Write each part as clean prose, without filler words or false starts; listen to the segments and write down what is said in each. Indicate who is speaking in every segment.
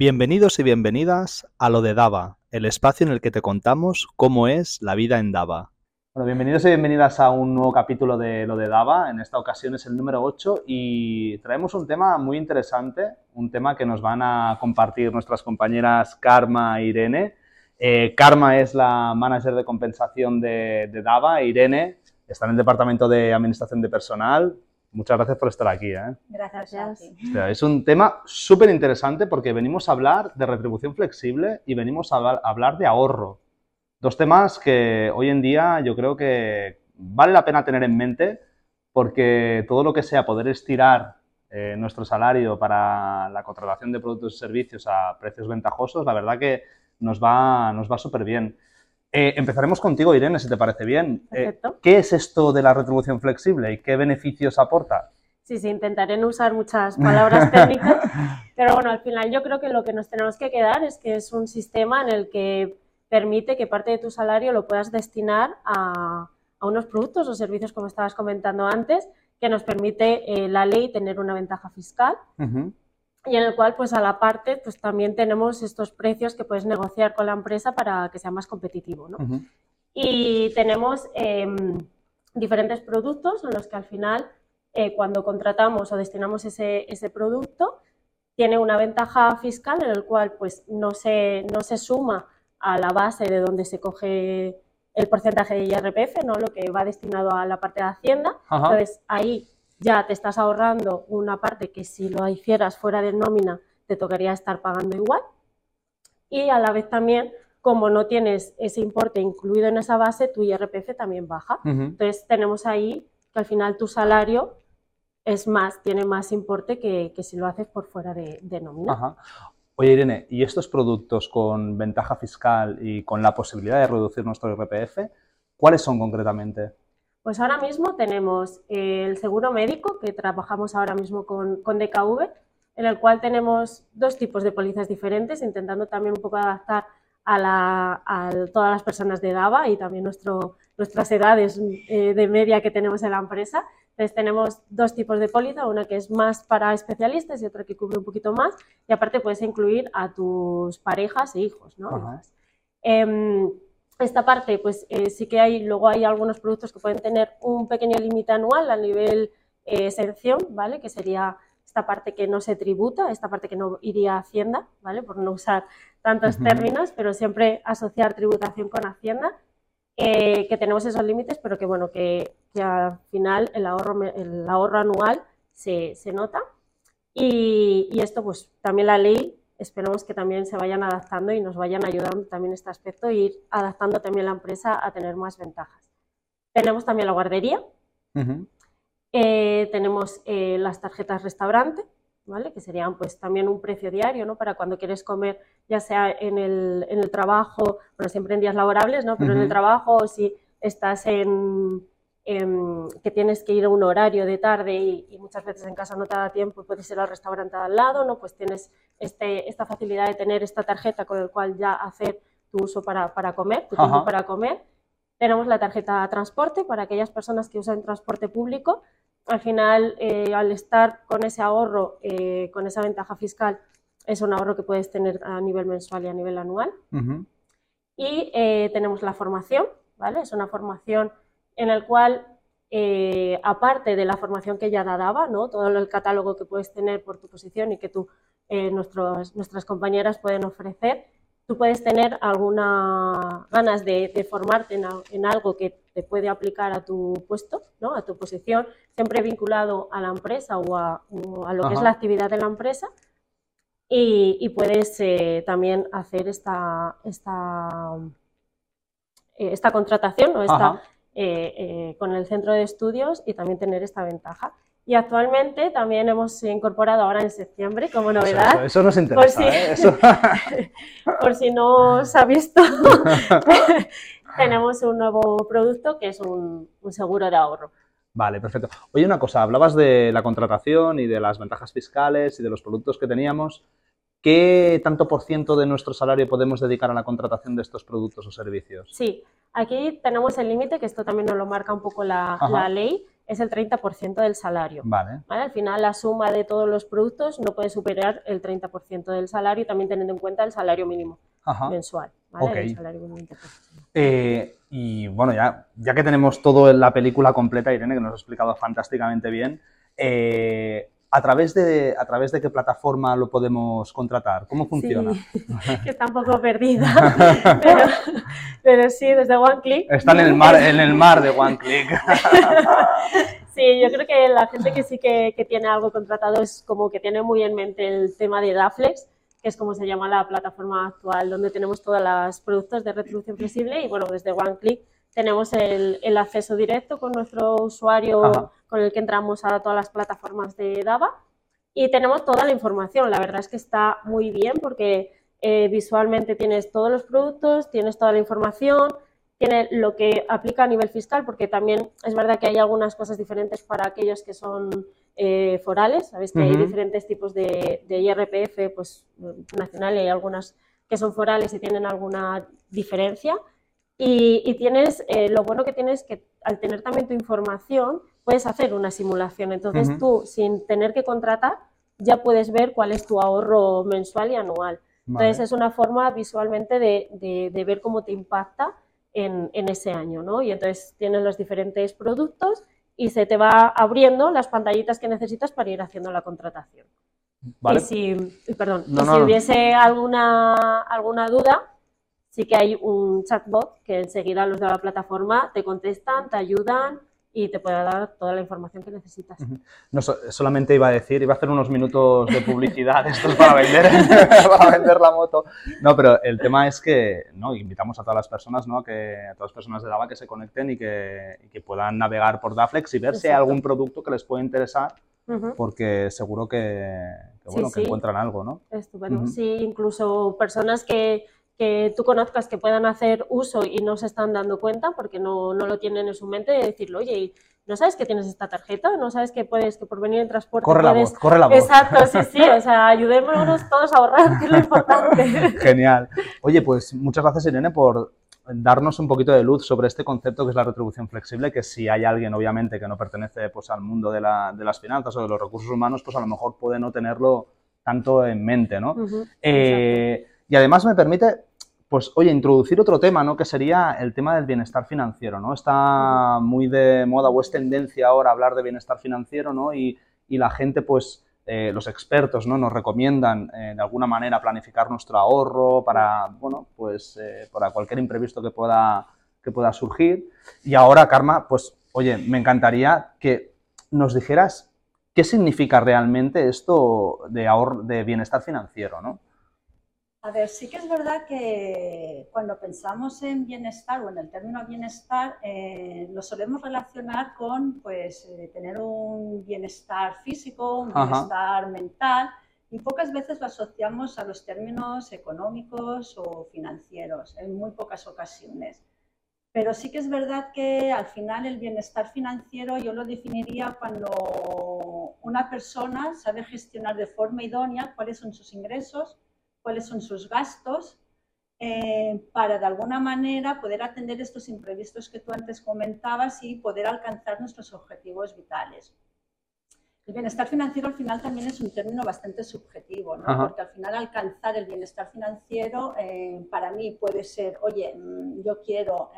Speaker 1: Bienvenidos y bienvenidas a Lo de Dava, el espacio en el que te contamos cómo es la vida en Dava. Bueno, bienvenidos y bienvenidas a un nuevo capítulo de Lo de Dava. En esta ocasión es el número 8 y traemos un tema muy interesante, un tema que nos van a compartir nuestras compañeras Karma e Irene. Karma es la manager de compensación de Dava e Irene está en el departamento de administración de personal. Muchas gracias por estar aquí.
Speaker 2: Gracias.
Speaker 1: Hostia, es un tema súper interesante porque venimos a hablar de retribución flexible y venimos a hablar de ahorro. Dos temas que hoy en día yo creo que vale la pena tener en mente porque todo lo que sea poder estirar nuestro salario para la contratación de productos y servicios a precios ventajosos, la verdad que nos va súper bien. Empezaremos contigo, Irene, si te parece bien.
Speaker 2: Perfecto.
Speaker 1: ¿Qué es esto de la retribución flexible y qué beneficios aporta?
Speaker 2: Sí, intentaré no usar muchas palabras técnicas, pero bueno, al final yo creo que lo que nos tenemos que quedar es que es un sistema en el que permite que parte de tu salario lo puedas destinar a unos productos o servicios, como estabas comentando antes, que nos permite la ley tener una ventaja fiscal. Y en el cual, pues a la parte, pues también tenemos estos precios que puedes negociar con la empresa para que sea más competitivo, ¿no? Y tenemos diferentes productos en los que al final, cuando contratamos o destinamos ese producto, tiene una ventaja fiscal en el cual pues no se suma a la base de donde se coge el porcentaje de IRPF, ¿no? Lo que va destinado a la parte de Hacienda. Entonces, ahí ya te estás ahorrando una parte que si lo hicieras fuera de nómina te tocaría estar pagando igual, y a la vez también, como no tienes ese importe incluido en esa base, tu IRPF también baja. Entonces tenemos ahí que al final tu salario tiene más importe que si lo haces por fuera de nómina.
Speaker 1: Oye, Irene, ¿y estos productos con ventaja fiscal y con la posibilidad de reducir nuestro IRPF, cuáles son concretamente?
Speaker 2: Pues ahora mismo tenemos el seguro médico, que trabajamos ahora mismo con DKV, en el cual tenemos dos tipos de pólizas diferentes, intentando también un poco adaptar a todas las personas de Dava y también nuestras edades de media que tenemos en la empresa. Entonces tenemos dos tipos de póliza, una que es más para especialistas y otra que cubre un poquito más, y aparte puedes incluir a tus parejas e hijos, ¿no? Esta parte, pues sí que luego hay algunos productos que pueden tener un pequeño límite anual a nivel exención, ¿vale? Que sería esta parte que no se tributa, esta parte que no iría a Hacienda, ¿vale? Por no usar tantos términos, pero siempre asociar tributación con Hacienda, que tenemos esos límites, pero que bueno, que al final el ahorro anual se nota. Y esto, pues también la ley, esperemos que también se vayan adaptando y nos vayan ayudando también este aspecto e ir adaptando también la empresa a tener más ventajas. Tenemos también la guardería, tenemos las tarjetas restaurante, ¿vale? Que serían pues también un precio diario, ¿no? Para cuando quieres comer, ya sea en el trabajo, bueno, siempre en días laborables, ¿no? Pero en el trabajo, o si estás que tienes que ir a un horario de tarde y muchas veces en casa no te da tiempo y puedes ir al restaurante de al lado, ¿no? Pues tienes esta facilidad de tener esta tarjeta con la cual ya hacer tu uso para comer, tu tiempo para comer. Tenemos la tarjeta de transporte para aquellas personas que usan transporte público. Al final, al estar con ese ahorro, con esa ventaja fiscal, es un ahorro que puedes tener a nivel mensual y a nivel anual. Y tenemos la formación, ¿vale? Es una formación en el cual, aparte de la formación que ya daba, ¿no? Todo el catálogo que puedes tener por tu posición y que nuestras compañeras pueden ofrecer, tú puedes tener alguna ganas de formarte en algo que te puede aplicar a tu puesto, ¿no? A tu posición, siempre vinculado a la empresa o a lo que es la actividad de la empresa, y puedes también hacer esta contratación o con el centro de estudios y también tener esta ventaja. Y actualmente también hemos incorporado ahora en septiembre como novedad.
Speaker 1: Eso nos interesa,
Speaker 2: Por si no os ha visto, tenemos un nuevo producto que es un seguro de ahorro.
Speaker 1: Vale, perfecto. Oye, una cosa, hablabas de la contratación y de las ventajas fiscales y de los productos que teníamos. ¿Qué tanto por ciento de nuestro salario podemos dedicar a la contratación de estos productos o servicios?
Speaker 2: Sí, aquí tenemos el límite, que esto también nos lo marca un poco la ley, es el 30% del salario.
Speaker 1: Vale.
Speaker 2: ¿Vale? Al final, la suma de todos los productos no puede superar el 30% del salario, también teniendo en cuenta el salario mínimo mensual. ¿Vale?
Speaker 1: Okay.
Speaker 2: El salario mínimo interprofesional.
Speaker 1: Y bueno, ya que tenemos todo en la película completa, Irene, que nos ha explicado fantásticamente bien, ¿a través de qué plataforma lo podemos contratar? ¿Cómo funciona?
Speaker 2: Sí, que está un poco perdida, pero sí, desde OneClick.
Speaker 1: Está en el mar de OneClick.
Speaker 2: Sí, yo creo que la gente que sí que tiene algo contratado es como que tiene muy en mente el tema de Daflex, que es como se llama la plataforma actual, donde tenemos todos los productos de retribución flexible y bueno, desde OneClick tenemos el acceso directo con nuestro usuario con el que entramos a todas las plataformas de Dava y tenemos toda la información. La verdad es que está muy bien porque visualmente tienes todos los productos, tienes toda la información, tiene lo que aplica a nivel fiscal, porque también es verdad que hay algunas cosas diferentes para aquellos que son forales. Sabéis que hay diferentes tipos de IRPF pues, nacional y hay algunas que son forales y tienen alguna diferencia. Y tienes, lo bueno que tienes es que al tener también tu información puedes hacer una simulación. Entonces tú, sin tener que contratar, ya puedes ver cuál es tu ahorro mensual y anual. Entonces es una forma visualmente de ver cómo te impacta en ese año, ¿no? Y entonces tienes los diferentes productos y se te va abriendo las pantallitas que necesitas para ir haciendo la contratación.
Speaker 1: Vale.
Speaker 2: Y si hubiese alguna duda, sí que hay un chatbot que enseguida los de la plataforma te contestan, te ayudan y te puede dar toda la información que necesitas.
Speaker 1: No, solamente iba a hacer unos minutos de publicidad estos para vender la moto. No, pero el tema es que invitamos a todas las personas, ¿no? A todas las personas de Dava que se conecten y que puedan navegar por Daflex y ver si hay algún producto que les puede interesar, porque seguro que encuentran algo, ¿no?
Speaker 2: Estupendo. Sí, incluso personas que tú conozcas que puedan hacer uso y no se están dando cuenta porque no lo tienen en su mente, de decirle, oye, ¿no sabes que tienes esta tarjeta? ¿No sabes que por venir en transporte
Speaker 1: corre la voz.
Speaker 2: Exacto, sí, o sea, ayudémonos todos a ahorrar, que es lo importante.
Speaker 1: Genial. Oye, pues muchas gracias, Irene, por darnos un poquito de luz sobre este concepto que es la retribución flexible, que si hay alguien, obviamente, que no pertenece pues, al mundo de las finanzas o de los recursos humanos, pues a lo mejor puede no tenerlo tanto en mente, ¿no? Y además me permite, pues, oye, introducir otro tema, ¿no? Que sería el tema del bienestar financiero, ¿no? Está muy de moda o es tendencia ahora hablar de bienestar financiero, ¿no? Y la gente, pues, los expertos, ¿no? Nos recomiendan, de alguna manera, planificar nuestro ahorro para, bueno, pues, para cualquier imprevisto que pueda surgir. Y ahora, Karma, pues, oye, me encantaría que nos dijeras qué significa realmente esto de bienestar financiero, ¿no?
Speaker 3: A ver, sí que es verdad que cuando pensamos en bienestar o en el término bienestar, lo solemos relacionar con pues, tener un bienestar físico, un bienestar mental, y pocas veces lo asociamos a los términos económicos o financieros, en muy pocas ocasiones. Pero sí que es verdad que al final el bienestar financiero yo lo definiría cuando una persona sabe gestionar de forma idónea cuáles son sus ingresos, cuáles son sus gastos, para de alguna manera poder atender estos imprevistos que tú antes comentabas y poder alcanzar nuestros objetivos vitales. El bienestar financiero al final también es un término bastante subjetivo, ¿no? Porque al final alcanzar el bienestar financiero para mí puede ser, oye, yo quiero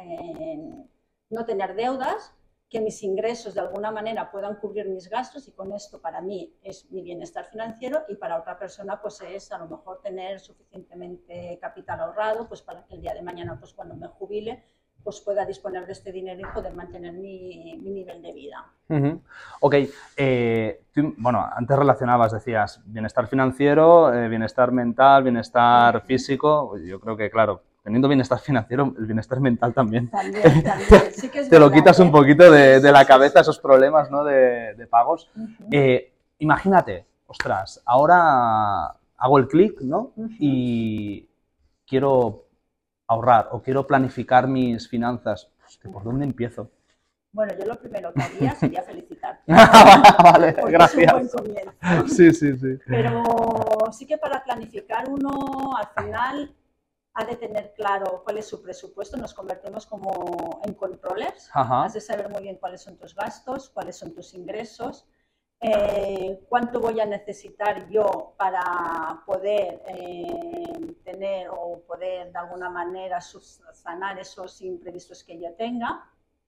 Speaker 3: no tener deudas, que mis ingresos de alguna manera puedan cubrir mis gastos y con esto para mí es mi bienestar financiero y para otra persona pues es a lo mejor tener suficientemente capital ahorrado pues para que el día de mañana pues cuando me jubile pues pueda disponer de este dinero y poder mantener mi nivel de vida.
Speaker 1: Ok, tú, bueno, antes relacionabas, decías, bienestar financiero, bienestar mental, bienestar físico. Yo creo que, claro, teniendo bienestar financiero, el bienestar mental también.
Speaker 3: También. Sí que es
Speaker 1: te
Speaker 3: verdad,
Speaker 1: lo quitas un poquito de la cabeza, esos problemas, ¿no? de pagos. Imagínate, ostras, ahora hago el clic, ¿no? Y quiero ahorrar o quiero planificar mis finanzas. Hostia, ¿por dónde empiezo?
Speaker 3: Bueno, yo lo primero que haría sería felicitarte.
Speaker 1: Vale, gracias.
Speaker 3: Es un buen comienzo.
Speaker 1: Sí.
Speaker 3: Pero sí que para planificar uno, al final, ha de tener claro cuál es su presupuesto, nos convertimos como en controllers,
Speaker 1: Ajá.
Speaker 3: has de saber muy bien cuáles son tus gastos, cuáles son tus ingresos, cuánto voy a necesitar yo para poder tener o poder de alguna manera subsanar esos imprevistos que yo tenga.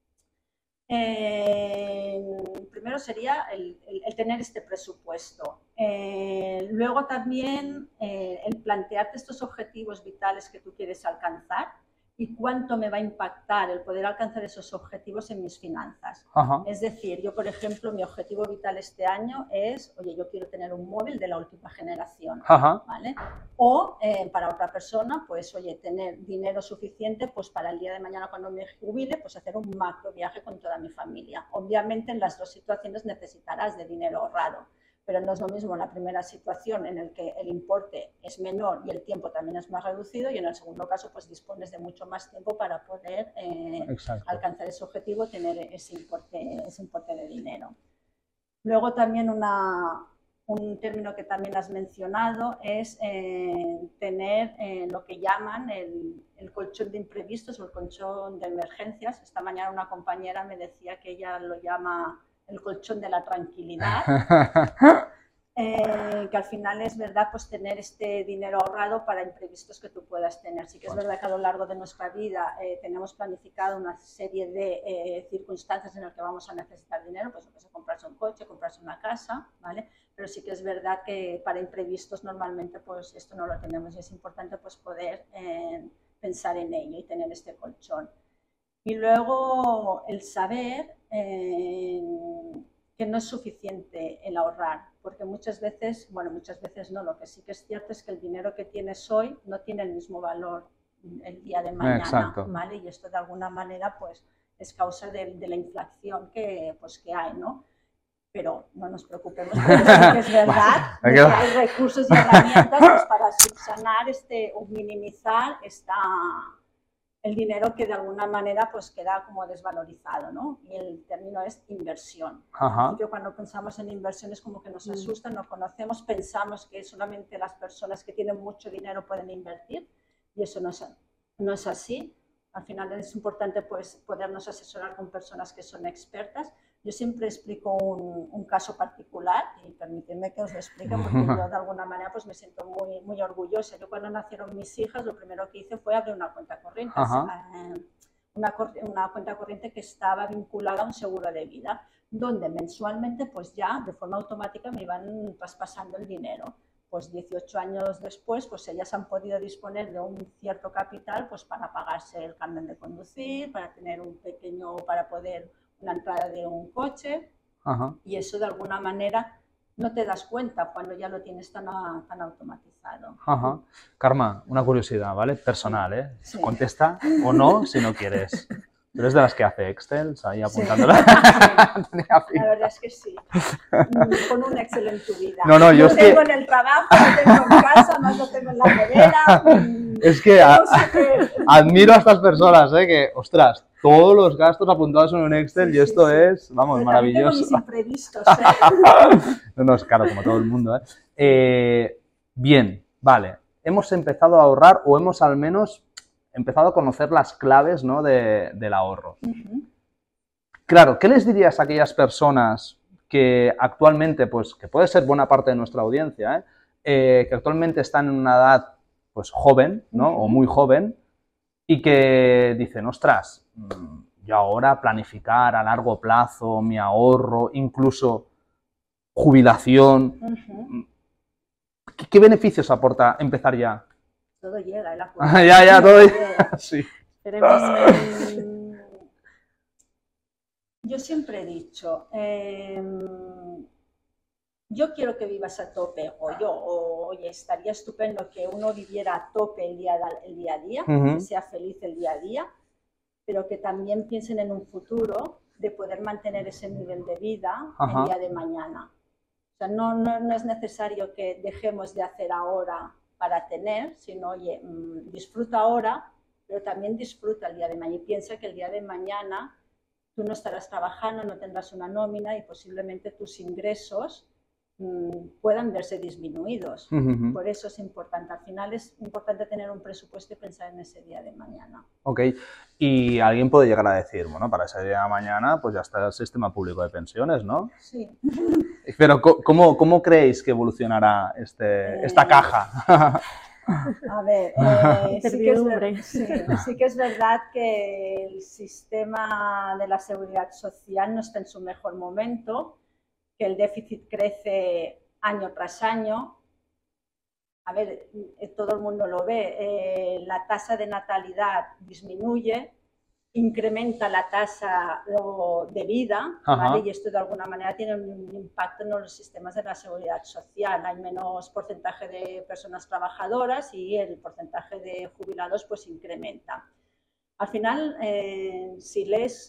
Speaker 3: Primero sería el tener este presupuesto. Luego también el plantearte estos objetivos vitales que tú quieres alcanzar y cuánto me va a impactar el poder alcanzar esos objetivos en mis finanzas.
Speaker 1: Ajá.
Speaker 3: Es decir, yo, por ejemplo, mi objetivo vital este año es, oye, yo quiero tener un móvil de la última generación,
Speaker 1: Ajá.
Speaker 3: ¿vale? O para otra persona, pues, oye, tener dinero suficiente pues para el día de mañana cuando me jubile, pues hacer un macro viaje con toda mi familia. Obviamente en las dos situaciones necesitarás de dinero ahorrado, pero no es lo mismo la primera situación en la que el importe es menor y el tiempo también es más reducido, y en el segundo caso pues dispones de mucho más tiempo para poder alcanzar ese objetivo, tener ese importe de dinero. Luego también un término que también has mencionado es tener lo que llaman el colchón de imprevistos o el colchón de emergencias. Esta mañana una compañera me decía que ella lo llama el colchón de la tranquilidad, que al final es verdad pues tener este dinero ahorrado para imprevistos que tú puedas tener. Sí que es verdad que a lo largo de nuestra vida tenemos planificado una serie de circunstancias en las que vamos a necesitar dinero, pues comprarse un coche, comprarse una casa, ¿vale? Pero sí que es verdad que para imprevistos normalmente pues esto no lo tenemos y es importante pues poder pensar en ello y tener este colchón. Y luego el saber que no es suficiente el ahorrar, porque muchas veces no, lo que sí que es cierto es que el dinero que tienes hoy no tiene el mismo valor el día de mañana.
Speaker 1: Exacto.
Speaker 3: ¿Vale? Y esto de alguna manera pues es causa de la inflación que hay, ¿no? Pero no nos preocupemos, porque es verdad que hay recursos y herramientas pues, para subsanar o minimizar el dinero que de alguna manera pues queda como desvalorizado, ¿no? Y el término es inversión.
Speaker 1: Ajá.
Speaker 3: Cuando pensamos en inversión es como que nos asusta, no conocemos, pensamos que solamente las personas que tienen mucho dinero pueden invertir y eso no es así. Al final es importante pues podernos asesorar con personas que son expertas. Yo siempre explico un caso particular y permíteme que os lo explique porque yo de alguna manera pues me siento muy, muy orgullosa. Yo cuando nacieron mis hijas lo primero que hice fue abrir una cuenta corriente, una cuenta corriente que estaba vinculada a un seguro de vida, donde mensualmente pues ya de forma automática me iban traspasando el dinero. Pues 18 años después, pues ellas han podido disponer de un cierto capital pues para pagarse el carnet de conducir, para tener para poder una entrada de un coche. Ajá. Y eso de alguna manera no te das cuenta cuando ya lo tienes tan automatizado.
Speaker 1: Ajá. Karma, una curiosidad, ¿vale? Personal, ¿eh? Sí. Contesta o no si no quieres. ¿Tú eres de las que hace Excel? Ahí apuntándola.
Speaker 3: Sí. La verdad es que sí. Con un Excel en tu vida.
Speaker 1: No, yo es
Speaker 3: tengo en el trabajo, lo tengo en casa, más lo tengo en la nevera.
Speaker 1: Es que admiro a estas personas, que, ostras, todos los gastos apuntados en un Excel y esto es, vamos,
Speaker 3: pero
Speaker 1: maravilloso.
Speaker 3: Tengo mis imprevistos,
Speaker 1: No, es claro, como todo el mundo, Bien, vale. Hemos empezado a ahorrar o hemos al menos empezado a conocer las claves, ¿no? del ahorro. Claro, ¿qué les dirías a aquellas personas que actualmente, pues, que puede ser buena parte de nuestra audiencia, que actualmente están en una edad, pues, joven, ¿no? O muy joven, y que dicen, ostras, yo ahora planificar a largo plazo mi ahorro, incluso jubilación, ¿qué beneficios aporta empezar ya?
Speaker 3: Todo llega, la
Speaker 1: ya, todo llega. Sí.
Speaker 3: Yo siempre he dicho, yo quiero que vivas a tope, oye, estaría estupendo que uno viviera a tope el día a día, que sea feliz el día a día, pero que también piensen en un futuro de poder mantener ese nivel de vida el día de mañana. O sea, no es necesario que dejemos de hacer ahora para tener, sino, oye, disfruta ahora, pero también disfruta el día de mañana y piensa que el día de mañana tú no estarás trabajando, no tendrás una nómina y posiblemente tus ingresos puedan verse disminuidos.
Speaker 1: Ujú.
Speaker 3: Por eso es importante. Al final es importante tener un presupuesto y pensar en ese día de mañana.
Speaker 1: Ok, y alguien puede llegar a decir, bueno, para ese día de mañana pues ya está el sistema público de pensiones, ¿no?
Speaker 3: Sí.
Speaker 1: Pero ¿cómo creéis que evolucionará esta caja?
Speaker 3: A ver, sí que es verdad que el sistema de la seguridad social no está en su mejor momento, que el déficit crece año tras año. A ver, todo el mundo lo ve, la tasa de natalidad disminuye, incrementa la tasa de vida, ¿vale? Y esto de alguna manera tiene un impacto en los sistemas de la seguridad social. Hay menos porcentaje de personas trabajadoras y el porcentaje de jubilados pues incrementa. Al final, si lees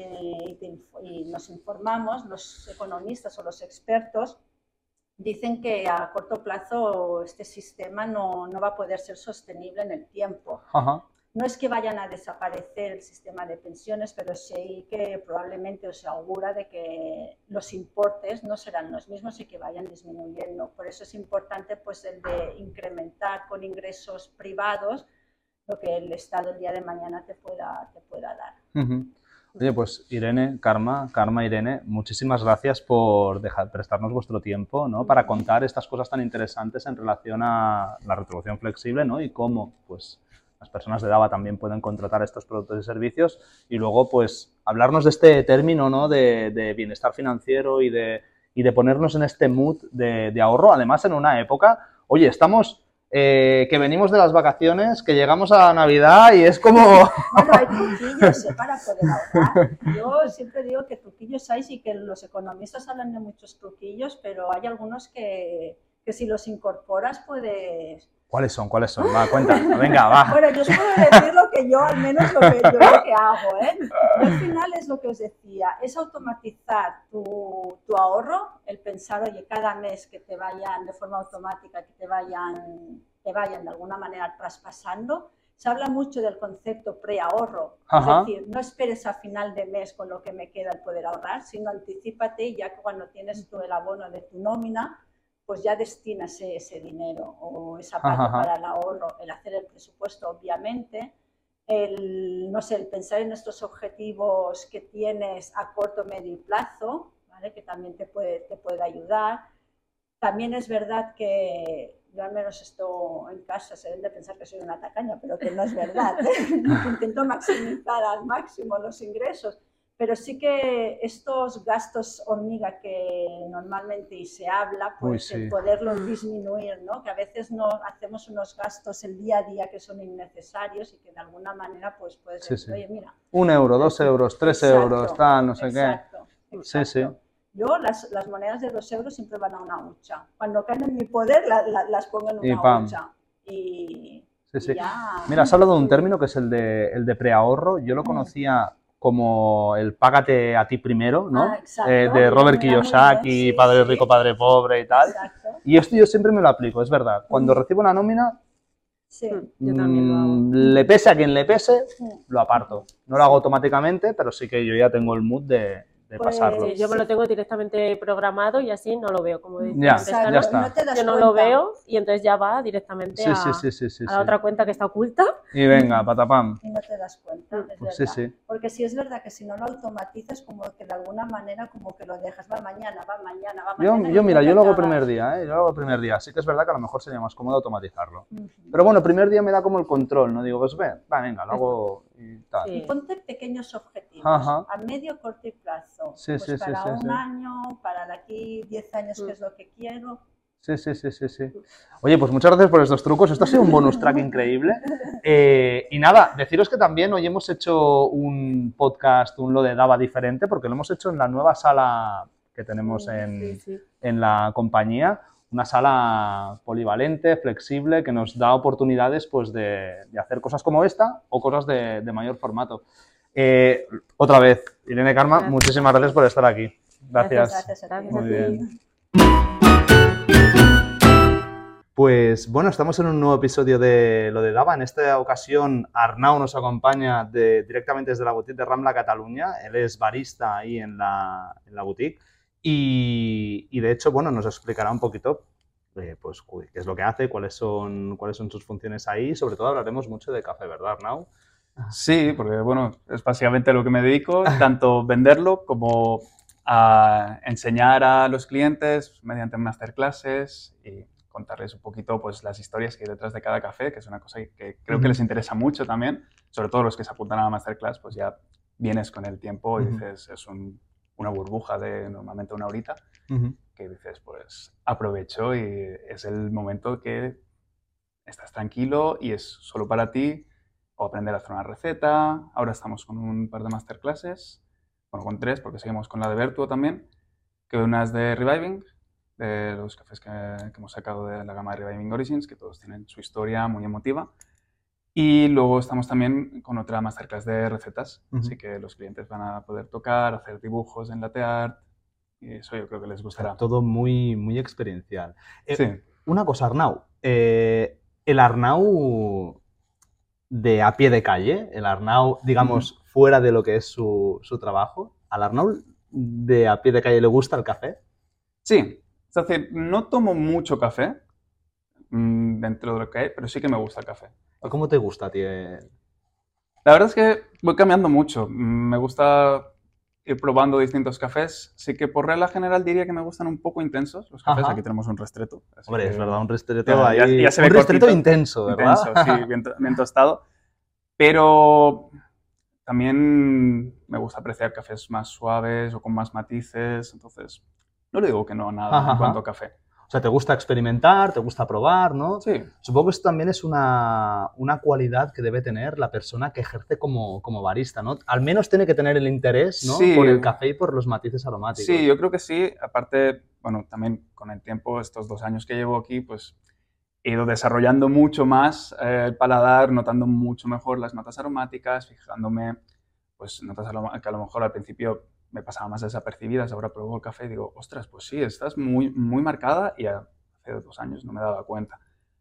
Speaker 3: y nos informamos, los economistas o los expertos dicen que a corto plazo este sistema no va a poder ser sostenible en el tiempo. No es que vayan a desaparecer el sistema de pensiones, pero sí que probablemente se augura de que los importes no serán los mismos y que vayan disminuyendo. Por eso es importante pues, el de incrementar con ingresos privados lo que el Estado el día de mañana te pueda dar.
Speaker 1: Oye, pues Irene, Karma, Irene, muchísimas gracias por prestarnos vuestro tiempo, ¿no? Para contar estas cosas tan interesantes en relación a la retribución flexible, ¿no? Y cómo, pues, las personas de DABA también pueden contratar estos productos y servicios y luego, pues, hablarnos de este término, ¿no? De bienestar financiero y de ponernos en este mood de ahorro, además en una época, oye, estamos... que venimos de las vacaciones, que llegamos a Navidad y es como...
Speaker 3: Bueno, hay truquillos para poder ahorrar. Yo siempre digo que truquillos hay, y que los economistas hablan de muchos truquillos, pero hay algunos que si los incorporas puedes...
Speaker 1: ¿Cuáles son? Va, cuenta, venga, va.
Speaker 3: Bueno, yo os puedo decir lo que yo, al menos lo que hago, ¿eh? Yo al final es lo que os decía, es automatizar tu ahorro, el pensar, oye, cada mes que te vayan de forma automática, que te vayan de alguna manera traspasando. Se habla mucho del concepto preahorro, es decir, no esperes a final de mes con lo que me queda el poder ahorrar, sino anticípate y ya que cuando tienes tú el abono de tu nómina, pues ya destinas ese dinero o esa parte para el ahorro, el hacer el presupuesto, obviamente, el pensar en estos objetivos que tienes a corto, medio y plazo, ¿vale? Que también te puede ayudar. También es verdad que yo al menos esto en casa se deben de pensar que soy una tacaña, pero que no es verdad. Intento maximizar al máximo los ingresos. Pero sí que estos gastos hormiga que normalmente se habla, pues el poderlos disminuir, ¿no? Que a veces no hacemos unos gastos el día a día que son innecesarios y que de alguna manera pues puedes decir, oye, mira.
Speaker 1: 1 euro, 2 euros, 3 euros, tal, no sé qué.
Speaker 3: Exacto.
Speaker 1: Sí.
Speaker 3: Yo las monedas de 2 euros siempre van a una hucha. Cuando caen en mi poder las pongo en una hucha. Y ya...
Speaker 1: Mira, has hablado de un término que es el de preahorro. Yo lo conocía como el págate a ti primero, ¿no? De Robert Kiyosaki, Padre Rico, Padre Pobre y tal.
Speaker 3: Exacto.
Speaker 1: Y esto yo siempre me lo aplico, es verdad. Cuando recibo una nómina,
Speaker 2: yo también lo hago.
Speaker 1: Le pese a quien le pese, lo aparto. No lo hago automáticamente, pero sí que yo ya tengo el mood de pasarlo.
Speaker 2: Yo me lo tengo directamente programado y así no lo veo, como decía
Speaker 1: ya,
Speaker 2: antes,
Speaker 1: ya está.
Speaker 2: Yo no lo veo y entonces ya va directamente a la otra cuenta que está oculta.
Speaker 1: Y venga, patapam.
Speaker 3: Y no te das cuenta, es
Speaker 1: pues
Speaker 3: verdad. Porque sí es verdad que si no lo automatizas, como que de alguna manera como que lo dejas, va mañana.
Speaker 1: Yo lo hago el primer día, Yo lo hago el primer día. Sí que es verdad que a lo mejor sería más cómodo automatizarlo. Pero bueno, el primer día me da como el control, ¿no? Digo, pues venga, lo hago y tal.
Speaker 3: Y ponte pequeños objetivos, a medio, corto y plazo. Para un año, para de aquí 10 años, que es lo que quiero.
Speaker 1: Sí. Oye, pues muchas gracias por estos trucos. Esto ha sido un bonus track increíble. Y nada, deciros que también hoy hemos hecho un podcast, un Lo de Dava diferente, porque lo hemos hecho en la nueva sala que tenemos en la compañía. Una sala polivalente, flexible, que nos da oportunidades pues, de hacer cosas como esta o cosas de mayor formato. Otra vez, Irene, Karma, muchísimas gracias por estar aquí. Gracias.
Speaker 3: Muy bien.
Speaker 1: Pues bueno, estamos en un nuevo episodio de Lo de Dava. En esta ocasión Arnau nos acompaña directamente desde la boutique de Rambla Cataluña. Él es barista ahí en la boutique. Y de hecho, bueno, nos explicará un poquito pues qué es lo que hace, cuáles son sus funciones ahí. Sobre todo hablaremos mucho de café, ¿verdad, Arnau?
Speaker 4: Sí, porque bueno, es básicamente lo que me dedico, tanto venderlo como a enseñar a los clientes mediante masterclasses y contarles un poquito pues, las historias que hay detrás de cada café, que es una cosa que creo que les interesa mucho también, sobre todo los que se apuntan a la masterclass, pues ya vienes con el tiempo y dices, es una burbuja de normalmente una horita, que dices, pues aprovecho y es el momento que estás tranquilo y es solo para ti, o aprender a hacer una receta. Ahora estamos con un par de masterclasses, bueno, con 3, porque seguimos con la de Vertuo también, que una es de Reviving, de los cafés que hemos sacado de la gama de Reviving Origins, que todos tienen su historia muy emotiva. Y luego estamos también con otra masterclass de recetas, así que los clientes van a poder tocar, hacer dibujos en latte art, y eso yo creo que les gustará.
Speaker 1: Todo muy, muy experiencial.
Speaker 4: Sí.
Speaker 1: Una cosa, Arnau. El Arnau de a pie de calle, el Arnau, digamos, fuera de lo que es su trabajo, ¿al Arnau de a pie de calle le gusta el café?
Speaker 4: Sí, es decir, no tomo mucho café dentro de lo que hay, pero sí que me gusta el café.
Speaker 1: ¿Cómo te gusta a ti?
Speaker 4: La verdad es que voy cambiando mucho. Me gusta ir probando distintos cafés. Sí que por regla general diría que me gustan un poco intensos los cafés. Aquí tenemos un restreto.
Speaker 1: Hombre, es verdad, un restreto ahí.
Speaker 4: Ya se ve
Speaker 1: un restreto
Speaker 4: cortito,
Speaker 1: intenso, ¿verdad?
Speaker 4: Intenso, sí, bien tostado. Pero también me gusta apreciar cafés más suaves o con más matices. Entonces, no le digo que no a nada en cuanto a café.
Speaker 1: O sea, te gusta experimentar, te gusta probar, ¿no?
Speaker 4: Sí.
Speaker 1: Supongo que esto también es una cualidad que debe tener la persona que ejerce como barista, ¿no? Al menos tiene que tener el interés, ¿no?
Speaker 4: Sí.
Speaker 1: Por el café y por los matices aromáticos.
Speaker 4: Sí, yo creo que sí. Aparte, bueno, también con el tiempo, estos 2 años que llevo aquí, pues he ido desarrollando mucho más el paladar, notando mucho mejor las notas aromáticas, fijándome, pues notas que a lo mejor al principio me pasaban más desapercibidas, ahora pruebo el café y digo, ostras, pues sí, estás muy, muy marcada y hace 2 años no me daba cuenta.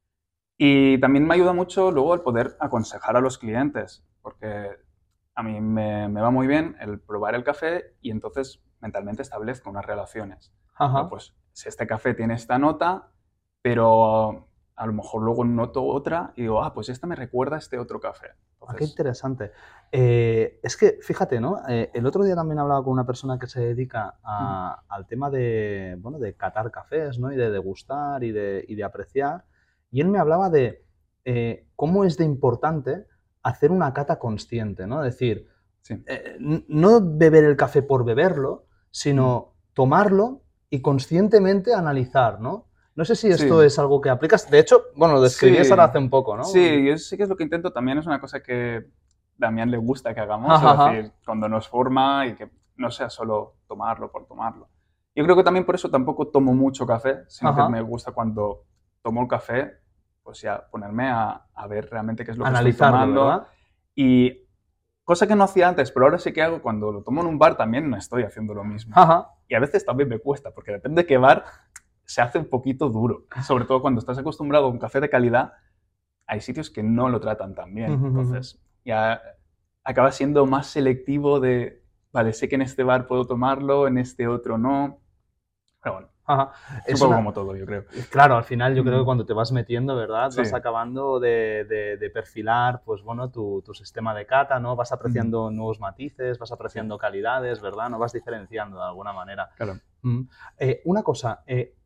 Speaker 4: Y también me ayuda mucho luego el poder aconsejar a los clientes, porque a mí me va muy bien el probar el café y entonces mentalmente establezco unas relaciones. Bueno, pues si este café tiene esta nota, pero a lo mejor luego noto otra y digo, pues esta me recuerda a este otro café. Entonces,
Speaker 1: qué interesante. Es que, fíjate, ¿no? El otro día también hablaba con una persona que se dedica al tema de, bueno, de catar cafés, ¿no? Y de degustar y de apreciar. Y él me hablaba de cómo es de importante hacer una cata consciente, ¿no? Es decir,
Speaker 4: sí.
Speaker 1: No beber el café por beberlo, sino tomarlo y conscientemente analizar, ¿no? No sé si esto es algo que aplicas. De hecho, bueno, lo describías ahora hace un poco, ¿no?
Speaker 4: Sí, yo sí que es lo que intento. También es una cosa que a Damián le gusta que hagamos. Es decir, cuando nos forma y que no sea solo tomarlo por tomarlo. Yo creo que también por eso tampoco tomo mucho café, sino que me gusta cuando tomo el café, pues ya ponerme a ver realmente qué es lo que estoy tomando. ¿Verdad? Y cosa que no hacía antes, pero ahora sí que hago cuando lo tomo en un bar también no estoy haciendo lo mismo. Y a veces también me cuesta, porque depende de qué bar se hace un poquito duro. Sobre todo cuando estás acostumbrado a un café de calidad, hay sitios que no lo tratan tan bien. Entonces ya acabas siendo más selectivo de, vale, sé que en este bar puedo tomarlo, en este otro no. Pero bueno, es un poco como todo, yo creo.
Speaker 1: Claro, al final yo creo que cuando te vas metiendo, ¿verdad? Vas acabando de perfilar, pues bueno, tu sistema de cata, ¿no? Vas apreciando nuevos matices, vas apreciando calidades, ¿verdad? No vas diferenciando de alguna manera.
Speaker 4: Claro.
Speaker 1: Una cosa,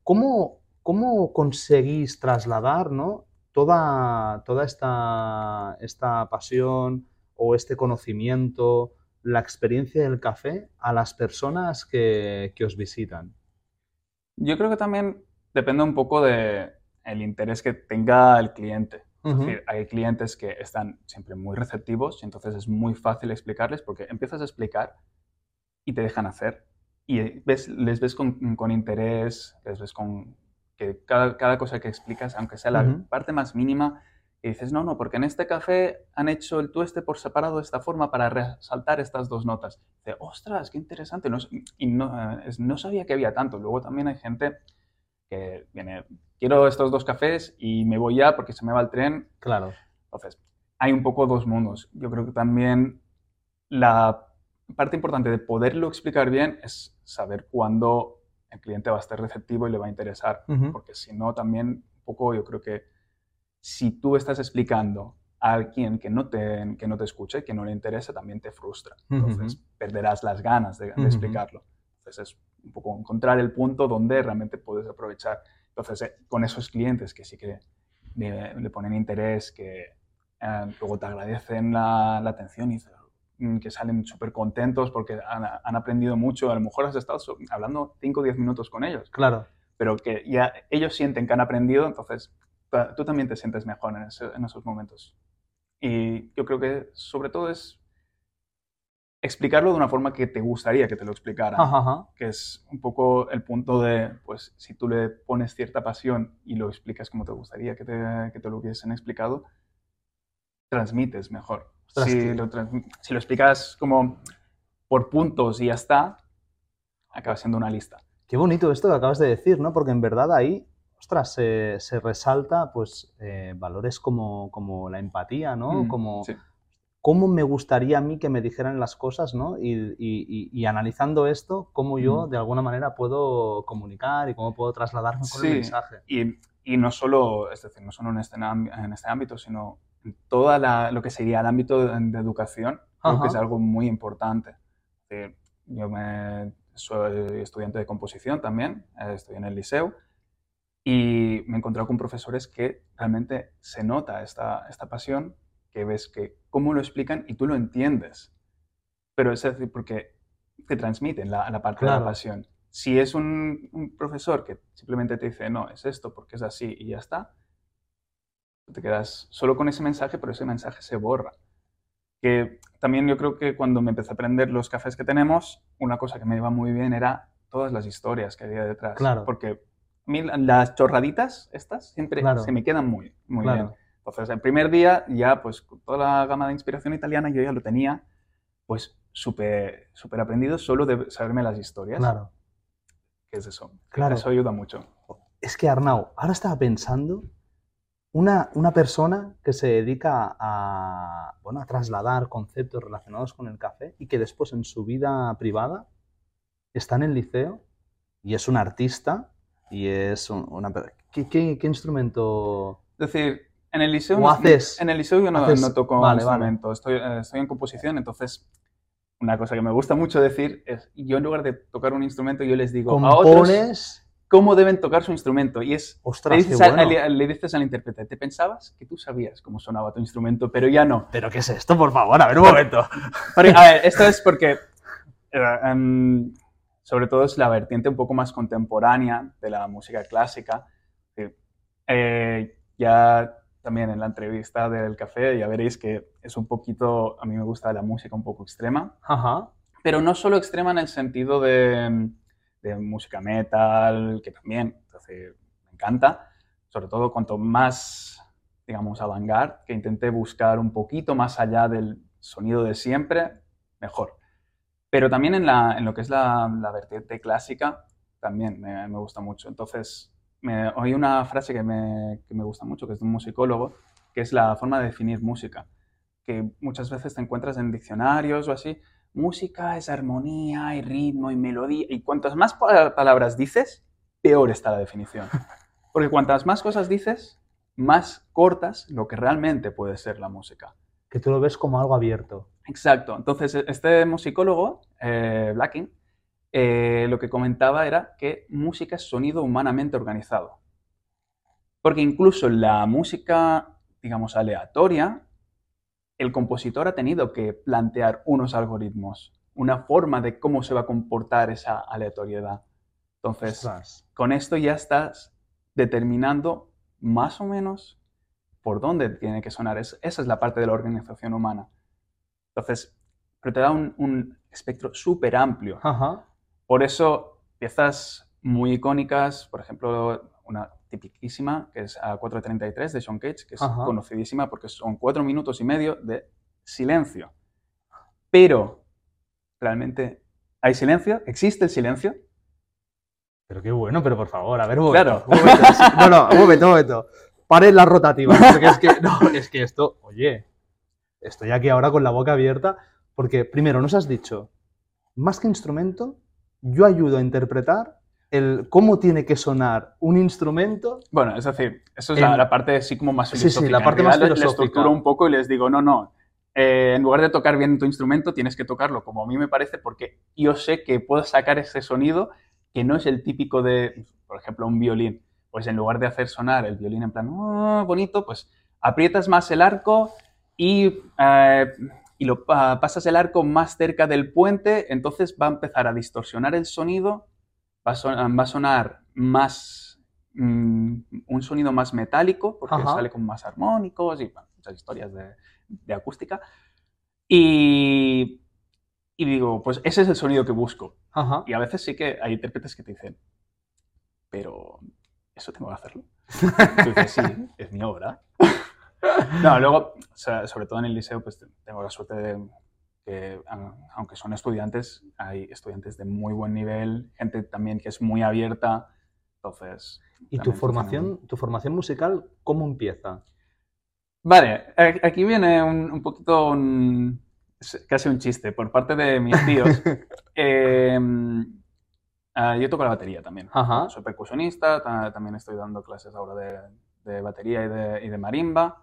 Speaker 1: ¿cómo conseguís trasladar, ¿no? toda esta pasión o este conocimiento, la experiencia del café a las personas que os visitan?
Speaker 4: Yo creo que también depende un poco del interés que tenga el cliente. Es decir, hay clientes que están siempre muy receptivos y entonces es muy fácil explicarles porque empiezas a explicar y te dejan hacer. Y les ves con interés, les ves con que cada cosa que explicas, aunque sea la parte más mínima, y dices, no, porque en este café han hecho el tueste por separado de esta forma para resaltar estas 2 notas. Dice, ostras, qué interesante. No sabía que había tanto. Luego también hay gente que viene, quiero estos 2 cafés y me voy ya porque se me va el tren.
Speaker 1: Claro.
Speaker 4: Entonces, hay un poco 2 mundos. Yo creo que también la parte importante de poderlo explicar bien es saber cuándo el cliente va a estar receptivo y le va a interesar. Porque si no, también un poco yo creo que si tú estás explicando a alguien que no te escuche, que no le interesa, también te frustra. Entonces perderás las ganas de explicarlo. Entonces es un poco encontrar el punto donde realmente puedes aprovechar. Entonces con esos clientes que sí que le ponen interés, que luego te agradecen la atención y que salen súper contentos porque han aprendido mucho. A lo mejor has estado hablando 5 o 10 minutos con ellos.
Speaker 1: Claro.
Speaker 4: Pero que ya ellos sienten que han aprendido, entonces tú también te sientes mejor en esos momentos. Y yo creo que sobre todo es explicarlo de una forma que te gustaría que te lo explicaran. Que es un poco el punto de, pues, si tú le pones cierta pasión y lo explicas como te gustaría que te lo hubiesen explicado, transmites mejor. Si lo explicas como por puntos y ya está, acaba siendo una lista.
Speaker 1: Qué bonito esto que acabas de decir, ¿no? Porque en verdad ahí, ostras, se resalta pues valores como la empatía, ¿no?
Speaker 4: Sí.
Speaker 1: Cómo me gustaría a mí que me dijeran las cosas, ¿no? Y analizando esto, cómo yo de alguna manera puedo comunicar y cómo puedo trasladarme con el mensaje.
Speaker 4: Y no solo, es decir, no solo en este ámbito, sino en todo lo que sería el ámbito de educación, creo que es algo muy importante. Yo soy estudiante de composición también, estoy en el liceo, y me he encontrado con profesores que realmente se nota esta pasión, que ves que cómo lo explican y tú lo entiendes. Pero es decir, porque te transmiten la parte de la pasión. Si es un profesor que simplemente te dice, no, es esto porque es así y ya está, te quedas solo con ese mensaje, pero ese mensaje se borra. Que también yo creo que cuando me empecé a aprender los cafés que tenemos, una cosa que me iba muy bien era todas las historias que había detrás.
Speaker 1: Claro.
Speaker 4: Porque a mí las chorraditas estas siempre se me quedan muy bien. Entonces, el primer día ya, pues, con toda la gama de inspiración italiana, yo ya lo tenía, pues, súper aprendido solo de saberme las historias.
Speaker 1: Claro.
Speaker 4: ¿Qué es eso?
Speaker 1: Claro.
Speaker 4: Eso ayuda mucho.
Speaker 1: Es que, Arnau, ahora estaba pensando, una persona que se dedica a trasladar conceptos relacionados con el café y que después en su vida privada está en el liceo y es un artista y es ¿Qué instrumento?
Speaker 4: Es decir, en el liceo, yo no toco instrumento. Estoy en composición, entonces una cosa que me gusta mucho decir es, yo en lugar de tocar un instrumento, yo les digo a otros cómo deben tocar su instrumento. Y es,
Speaker 1: ostras,
Speaker 4: le dices al intérprete, ¿te pensabas que tú sabías cómo sonaba tu instrumento, pero ya no?
Speaker 1: ¿Pero qué es esto, por favor? A ver, un momento.
Speaker 4: A ver, esto es porque, sobre todo es la vertiente un poco más contemporánea de la música clásica. Ya también en la entrevista del café ya veréis que es un poquito, a mí me gusta la música un poco extrema, pero no solo extrema en el sentido de música metal, que también, entonces, me encanta, sobre todo cuanto más, digamos, avant-garde, que intente buscar un poquito más allá del sonido de siempre, mejor. Pero también en lo que es la vertiente clásica, también me gusta mucho. Entonces, oí una frase que me gusta mucho, que es de un musicólogo, que es la forma de definir música, que muchas veces te encuentras en diccionarios o así. Música es armonía y ritmo y melodía, y cuantas más palabras dices, peor está la definición. Porque cuantas más cosas dices, más cortas lo que realmente puede ser la música.
Speaker 1: Que tú lo ves como algo abierto.
Speaker 4: Exacto. Entonces, este musicólogo, Blacking, lo que comentaba era que música es sonido humanamente organizado. Porque incluso la música, digamos, aleatoria, el compositor ha tenido que plantear unos algoritmos, una forma de cómo se va a comportar esa aleatoriedad. Entonces, con esto ya estás determinando más o menos por dónde tiene que sonar. Esa es la parte de la organización humana. Entonces, pero te da un espectro súper amplio. Por eso, piezas muy icónicas, por ejemplo, una tipiquísima, que es A433 de John Cage, que es conocidísima porque son 4 minutos y medio de silencio. Pero, ¿realmente hay silencio? ¿Existe el silencio?
Speaker 1: Pero qué bueno, pero por favor, a ver, un momento. Claro. Un momento. Paren las rotativas, porque es que esto, oye, estoy aquí ahora con la boca abierta, porque primero nos has dicho, más que instrumento, yo ayudo a interpretar cómo tiene que sonar un instrumento.
Speaker 4: Bueno, es decir, eso es la parte así como más filosófica.
Speaker 1: Sí, la parte más filosófica.
Speaker 4: Les estructuro un poco y les digo, no, en lugar de tocar bien tu instrumento, tienes que tocarlo como a mí me parece, porque yo sé que puedo sacar ese sonido que no es el típico de, por ejemplo, un violín. Pues en lugar de hacer sonar el violín en plan bonito, pues aprietas más el arco y pasas el arco más cerca del puente, entonces va a empezar a distorsionar el sonido, va a sonar más, un sonido más metálico, porque sale con más armónicos y muchas historias de acústica. Y digo, pues ese es el sonido que busco.
Speaker 1: Ajá.
Speaker 4: Y a veces sí que hay intérpretes que te dicen, pero ¿eso tengo que hacerlo? Tú dices, sí, es mi obra. No, luego, o sea, sobre todo en el liceo, pues tengo la suerte de que, aunque son estudiantes, hay estudiantes de muy buen nivel, gente también que es muy abierta, entonces...
Speaker 1: ¿Y tu formación musical cómo empieza?
Speaker 4: Vale, aquí viene un poquito, casi un chiste, por parte de mis tíos. Yo toco la batería también.
Speaker 1: Ajá.
Speaker 4: Soy percusionista, también estoy dando clases ahora de batería y de marimba.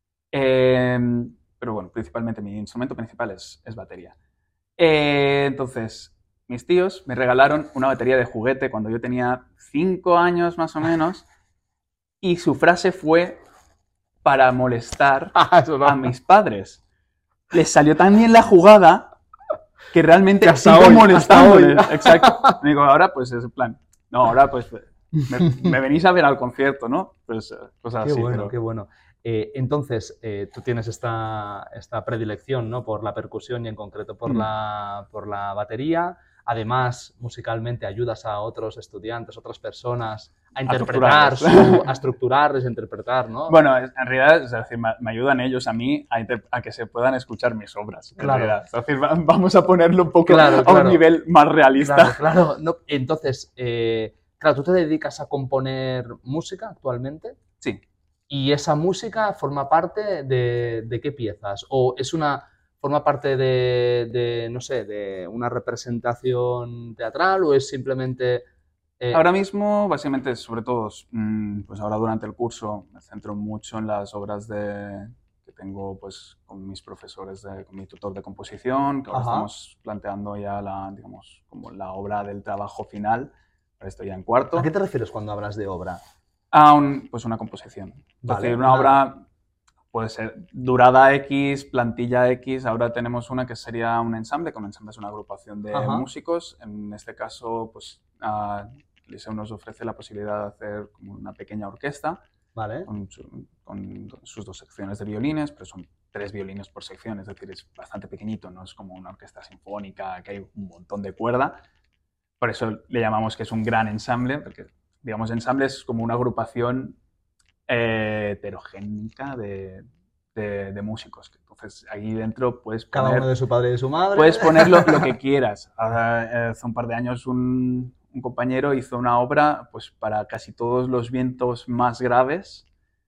Speaker 4: Pero bueno, principalmente mi instrumento principal es batería. Entonces, mis tíos me regalaron una batería de juguete cuando yo tenía 5 años más o menos, y su frase fue para molestar a mis padres. Les salió tan bien la jugada que realmente sigo molestándoles. Exacto. Me digo, ahora pues es el plan. No, ahora pues me venís a ver al concierto, ¿no? Pues
Speaker 1: qué
Speaker 4: así.
Speaker 1: Bueno, qué bueno. Entonces, tú tienes esta predilección, ¿no? Por la percusión y en concreto por la batería. Además, musicalmente ayudas a otros estudiantes, otras personas a interpretar, a estructurarles, a interpretar, ¿no?
Speaker 4: Bueno, en realidad, es decir, me ayudan ellos a mí a que se puedan escuchar mis obras.
Speaker 1: Claro.
Speaker 4: Es decir, vamos a ponerlo un poco a un nivel más realista.
Speaker 1: Claro. No, entonces, claro, ¿tú te dedicas a componer música actualmente?
Speaker 4: Sí.
Speaker 1: ¿Y esa música forma parte de qué piezas? ¿O forma parte no sé, de una representación teatral o es simplemente...?
Speaker 4: Ahora mismo, básicamente, sobre todo, pues ahora durante el curso me centro mucho en las obras que tengo pues con mis profesores, con mi tutor de composición, que ahora estamos planteando ya digamos, como la obra del trabajo final. Ahora estoy ya en cuarto.
Speaker 1: ¿A qué te refieres cuando hablas de obra?
Speaker 4: Pues una composición.
Speaker 1: Vale,
Speaker 4: es decir, una obra puede ser durada X, plantilla X. Ahora tenemos una que sería un ensamble, que un ensamble es una agrupación de músicos. En este caso, pues el liceo nos ofrece la posibilidad de hacer como una pequeña orquesta,
Speaker 1: vale,
Speaker 4: con sus 2 secciones de violines, pero son 3 violines por sección, es decir, es bastante pequeñito, no es como una orquesta sinfónica que hay un montón de cuerda. Por eso le llamamos que es un gran ensamble, porque digamos, ensamble es como una agrupación heterogénica de músicos. Entonces, ahí dentro puedes poner...
Speaker 1: Cada uno de su padre y de su madre.
Speaker 4: Puedes poner lo que quieras. Hace un par de años un compañero hizo una obra pues, para casi todos los vientos más graves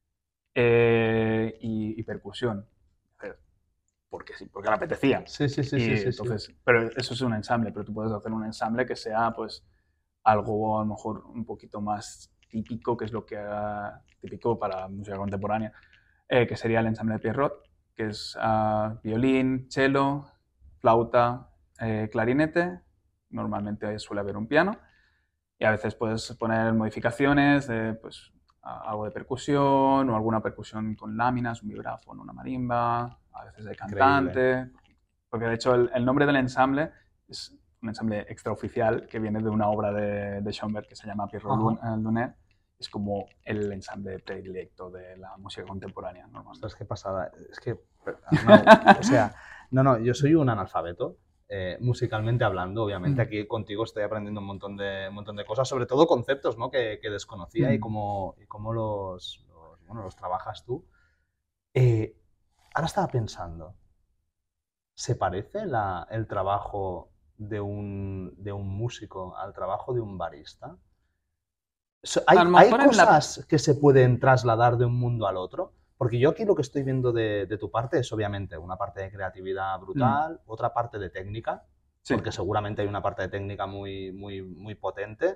Speaker 4: y percusión. Porque sí, porque le apetecía.
Speaker 1: Sí.
Speaker 4: Entonces, pero eso es un ensamble, pero tú puedes hacer un ensamble que sea pues algo a lo mejor un poquito más típico, que es lo que típico para música contemporánea, que sería el ensamble de Pierrot, que es violín, cello, flauta, clarinete. Normalmente suele haber un piano y a veces puedes poner modificaciones de pues, algo de percusión o alguna percusión con láminas, un vibráfono, una marimba, a veces de cantante. Increíble. Porque de hecho el nombre del ensamble es un ensamble extraoficial que viene de una obra de Schoenberg que se llama Pierrot Lunaire. Es como el ensamble predilecto de la música contemporánea.
Speaker 1: Ostras, qué pasada. Es que, o sea, yo soy un analfabeto, musicalmente hablando, obviamente. Aquí contigo estoy aprendiendo un montón de cosas, sobre todo conceptos, ¿no? que desconocía y cómo los trabajas tú. Ahora estaba pensando, ¿se parece el trabajo de un músico al trabajo de un barista? ¿Hay cosas que se pueden trasladar de un mundo al otro? Porque yo aquí lo que estoy viendo de tu parte es obviamente una parte de creatividad brutal, otra parte de técnica, porque seguramente hay una parte de técnica muy, muy, muy potente.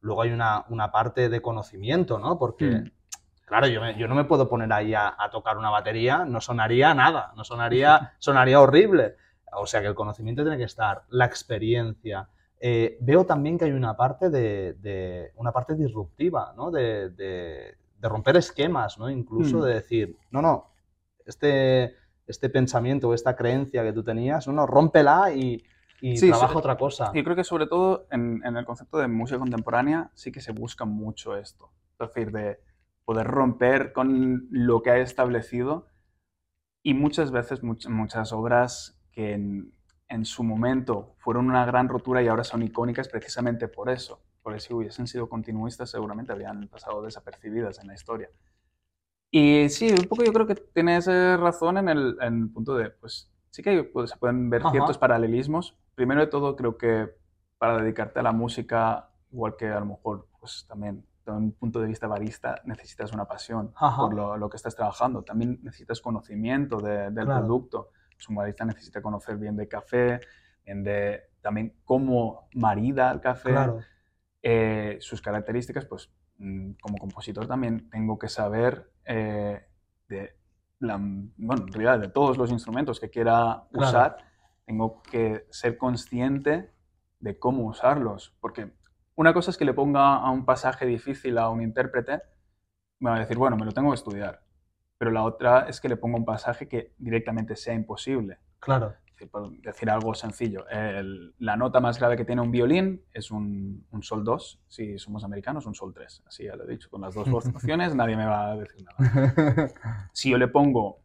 Speaker 1: luego hay una parte de conocimiento, ¿no? Porque, claro, yo no me puedo poner ahí a tocar una batería, no sonaría nada, sonaría horrible. O sea que el conocimiento tiene que estar, la experiencia. Veo también que hay una parte una parte disruptiva, ¿no? De romper esquemas, ¿no? Incluso de decir, no, este pensamiento o esta creencia que tú tenías, no, rómpela y trabaja otra cosa.
Speaker 4: Yo creo que sobre todo en el concepto de música contemporánea sí que se busca mucho esto. Es decir, de poder romper con lo que ha establecido, y muchas veces muchas obras que en su momento fueron una gran rotura y ahora son icónicas precisamente por eso. Porque si hubiesen sido continuistas seguramente habrían pasado desapercibidas en la historia. Y sí, un poco yo creo que tienes razón en el punto de, pues sí que se pueden ver ciertos paralelismos. Primero de todo, creo que para dedicarte a la música, igual que a lo mejor pues también desde un punto de vista barista, necesitas una pasión por lo que estás trabajando. También necesitas conocimiento del producto. Pues un barista necesita conocer bien de café, bien de también cómo marida el café, sus características, pues como compositor también tengo que saber en realidad de todos los instrumentos que quiera usar, tengo que ser consciente de cómo usarlos, porque una cosa es que le ponga a un pasaje difícil a un intérprete, me va a decir, bueno, me lo tengo que estudiar, pero la otra es que le ponga un pasaje que directamente sea imposible.
Speaker 1: Claro.
Speaker 4: Por decir algo sencillo, la nota más grave que tiene un violín es un sol 2, si somos americanos, un sol 3. Así ya lo he dicho, con las dos opciones nadie me va a decir nada. Si yo le pongo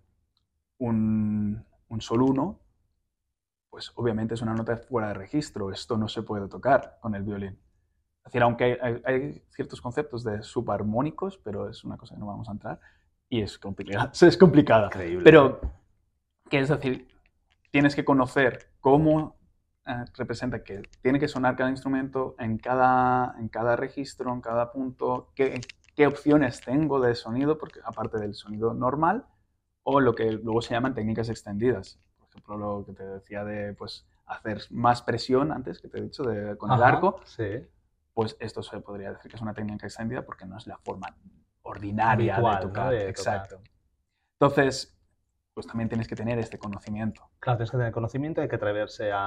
Speaker 4: un sol 1, pues obviamente es una nota fuera de registro, esto no se puede tocar con el violín. Es decir, aunque hay ciertos conceptos de subarmónicos, pero es una cosa que no vamos a entrar, y es complicada.
Speaker 1: Increíble.
Speaker 4: Pero, ¿qué es decir? Tienes que conocer cómo representa, que tiene que sonar cada instrumento en cada registro, en cada punto, qué opciones tengo de sonido, porque aparte del sonido normal, o lo que luego se llaman técnicas extendidas. Por ejemplo, lo que te decía de pues, hacer más presión antes, que te he dicho, con el arco, pues esto se podría decir que es una técnica extendida porque no es la forma ordinaria habitual, de tocar.
Speaker 1: ¿no?
Speaker 4: Exacto. Entonces, pues también tienes que tener este conocimiento.
Speaker 1: Claro, tienes que tener conocimiento, hay que atreverse de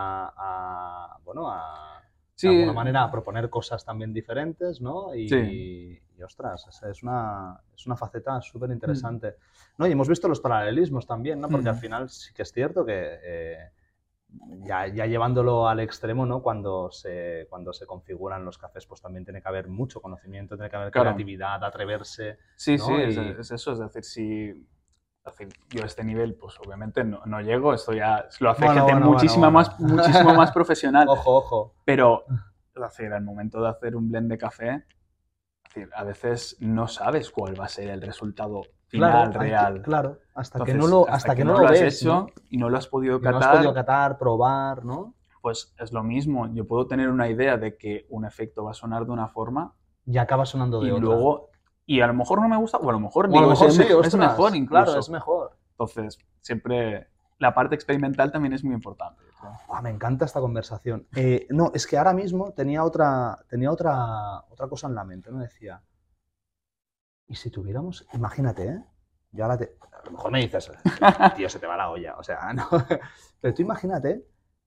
Speaker 1: alguna manera a proponer cosas también diferentes, ¿no? Y ostras, es una faceta súper interesante. ¿No? Y hemos visto los paralelismos también, ¿no? Porque al final sí que es cierto que ya llevándolo al extremo, ¿no? Cuando se configuran los cafés, pues también tiene que haber mucho conocimiento, tiene que haber creatividad, atreverse.
Speaker 4: Sí,
Speaker 1: ¿no?
Speaker 4: sí, es eso, es decir, yo a este nivel, pues obviamente no llego, esto ya lo hace gente muchísimo más profesional.
Speaker 1: Ojo.
Speaker 4: Pero, es decir, al momento de hacer un blend de café, es decir, a veces no sabes cuál va a ser el resultado final, real.
Speaker 1: Hasta
Speaker 4: Entonces,
Speaker 1: que no lo
Speaker 4: has
Speaker 1: ves,
Speaker 4: hecho,
Speaker 1: ¿no?
Speaker 4: Y no lo has podido catar.
Speaker 1: No has podido catar, probar, ¿no?
Speaker 4: Pues es lo mismo. Yo puedo tener una idea de que un efecto va a sonar de una forma
Speaker 1: y acaba sonando de otra.
Speaker 4: Y a lo mejor no me gusta, o a lo mejor
Speaker 1: es
Speaker 4: mejor incluso.
Speaker 1: Claro, es mejor.
Speaker 4: Entonces, siempre la parte experimental también es muy importante.
Speaker 1: Me encanta esta conversación. No, es que ahora mismo tenía otra cosa en la mente, ¿no? Decía, ¿y si tuviéramos, imagínate, yo ahora a lo mejor me dices, tío, se te va la olla, o sea, no. Pero tú imagínate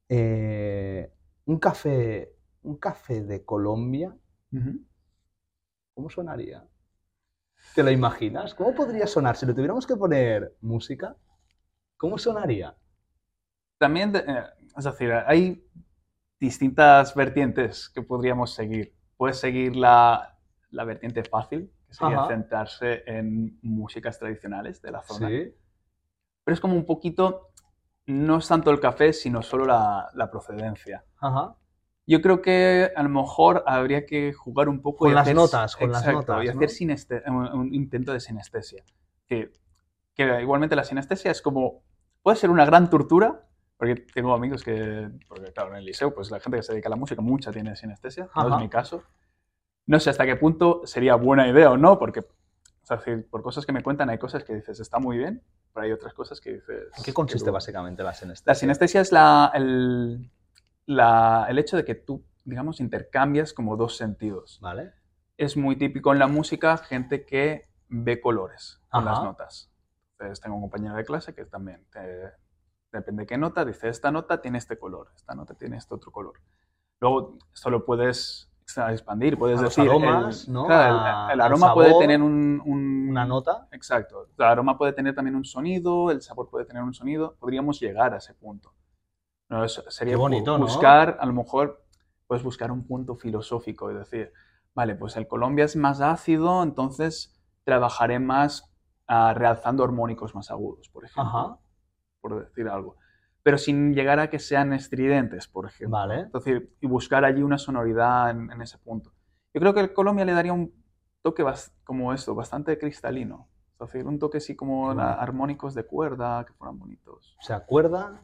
Speaker 1: un café de Colombia, ¿cómo sonaría? ¿Te lo imaginas? ¿Cómo podría sonar? Si le tuviéramos que poner música, ¿cómo sonaría?
Speaker 4: También, es decir, hay distintas vertientes que podríamos seguir. Puedes seguir la vertiente fácil, que sería centrarse en músicas tradicionales de la zona.
Speaker 1: Sí.
Speaker 4: Pero es como un poquito, no es tanto el café, sino solo la procedencia. Yo creo que a lo mejor habría que jugar un poco
Speaker 1: con las notas,
Speaker 4: y hacer un intento de sinestesia. Que igualmente la sinestesia es como, puede ser una gran tortura, porque tengo amigos porque claro, en el liceo, pues la gente que se dedica a la música, mucha tiene sinestesia, no es mi caso. No sé hasta qué punto sería buena idea o no, porque es decir, por cosas que me cuentan hay cosas que dices, está muy bien, pero hay otras cosas que dices...
Speaker 1: ¿En qué consiste básicamente la sinestesia?
Speaker 4: La sinestesia es el hecho de que tú digamos, intercambias como dos sentidos.
Speaker 1: Vale.
Speaker 4: Es muy típico en la música gente que ve colores con las
Speaker 1: Ajá.
Speaker 4: notas. Entonces tengo un compañero de clase que también, depende de qué nota, dice esta nota tiene este color, esta nota tiene este otro color. Luego esto lo puedes expandir, puedes
Speaker 1: A los
Speaker 4: decir...
Speaker 1: aromas, ¿no?
Speaker 4: Claro, el
Speaker 1: Al
Speaker 4: aroma puede
Speaker 1: sabor,
Speaker 4: tener
Speaker 1: una nota.
Speaker 4: Exacto. El aroma puede tener también un sonido, el sabor puede tener un sonido. Podríamos llegar a ese punto. No, eso sería
Speaker 1: Qué bonito, ¿no?
Speaker 4: buscar, a lo mejor, puedes buscar un punto filosófico y decir, vale, pues el Colombia es más ácido, entonces trabajaré más realzando armónicos más agudos, por ejemplo,
Speaker 1: Ajá.
Speaker 4: por decir algo. Pero sin llegar a que sean estridentes, por ejemplo.
Speaker 1: Vale.
Speaker 4: Entonces, y buscar allí una sonoridad en ese punto. Yo creo que el Colombia le daría un toque como esto, bastante cristalino. Es decir, un toque así como
Speaker 1: Qué bonito.
Speaker 4: armónicos de cuerda que fueran bonitos.
Speaker 1: Se acuerda,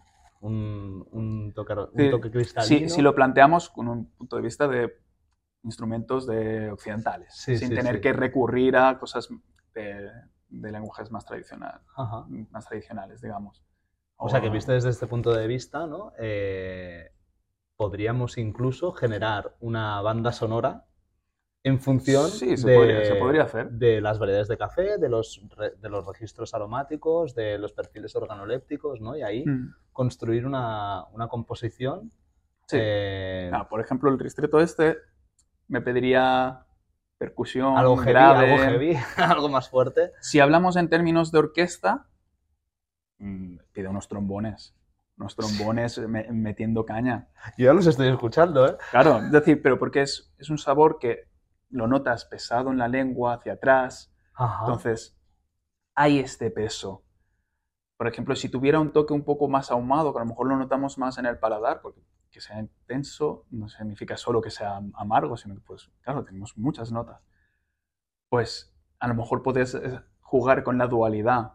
Speaker 1: un
Speaker 4: Sí,
Speaker 1: toque cristalino.
Speaker 4: si lo planteamos con un punto de vista de instrumentos occidentales,
Speaker 1: Sí,
Speaker 4: sin
Speaker 1: sí,
Speaker 4: tener
Speaker 1: sí.
Speaker 4: que recurrir a cosas de lenguajes más
Speaker 1: Ajá.
Speaker 4: tradicionales, digamos.
Speaker 1: O sea que visto desde este punto de vista, ¿no? Podríamos incluso generar una banda sonora en función
Speaker 4: Sí, se podría hacer.
Speaker 1: de las variedades de café, de los registros aromáticos, de los perfiles organolépticos, ¿no? Y ahí construir una composición.
Speaker 4: Sí. Por ejemplo, el ristretto me pediría percusión
Speaker 1: Algo heavy,
Speaker 4: grave.
Speaker 1: Algo más fuerte.
Speaker 4: Si hablamos en términos de orquesta, pide unos trombones metiendo caña.
Speaker 1: Yo ya los estoy escuchando, ¿eh?
Speaker 4: Claro, es decir, pero porque es un sabor que lo notas pesado en la lengua, hacia atrás.
Speaker 1: Ajá.
Speaker 4: Entonces, hay este peso. Por ejemplo, si tuviera un toque un poco más ahumado, que a lo mejor lo notamos más en el paladar, porque que sea intenso no significa solo que sea amargo, sino que, pues, claro, tenemos muchas notas. Pues, a lo mejor puedes jugar con la dualidad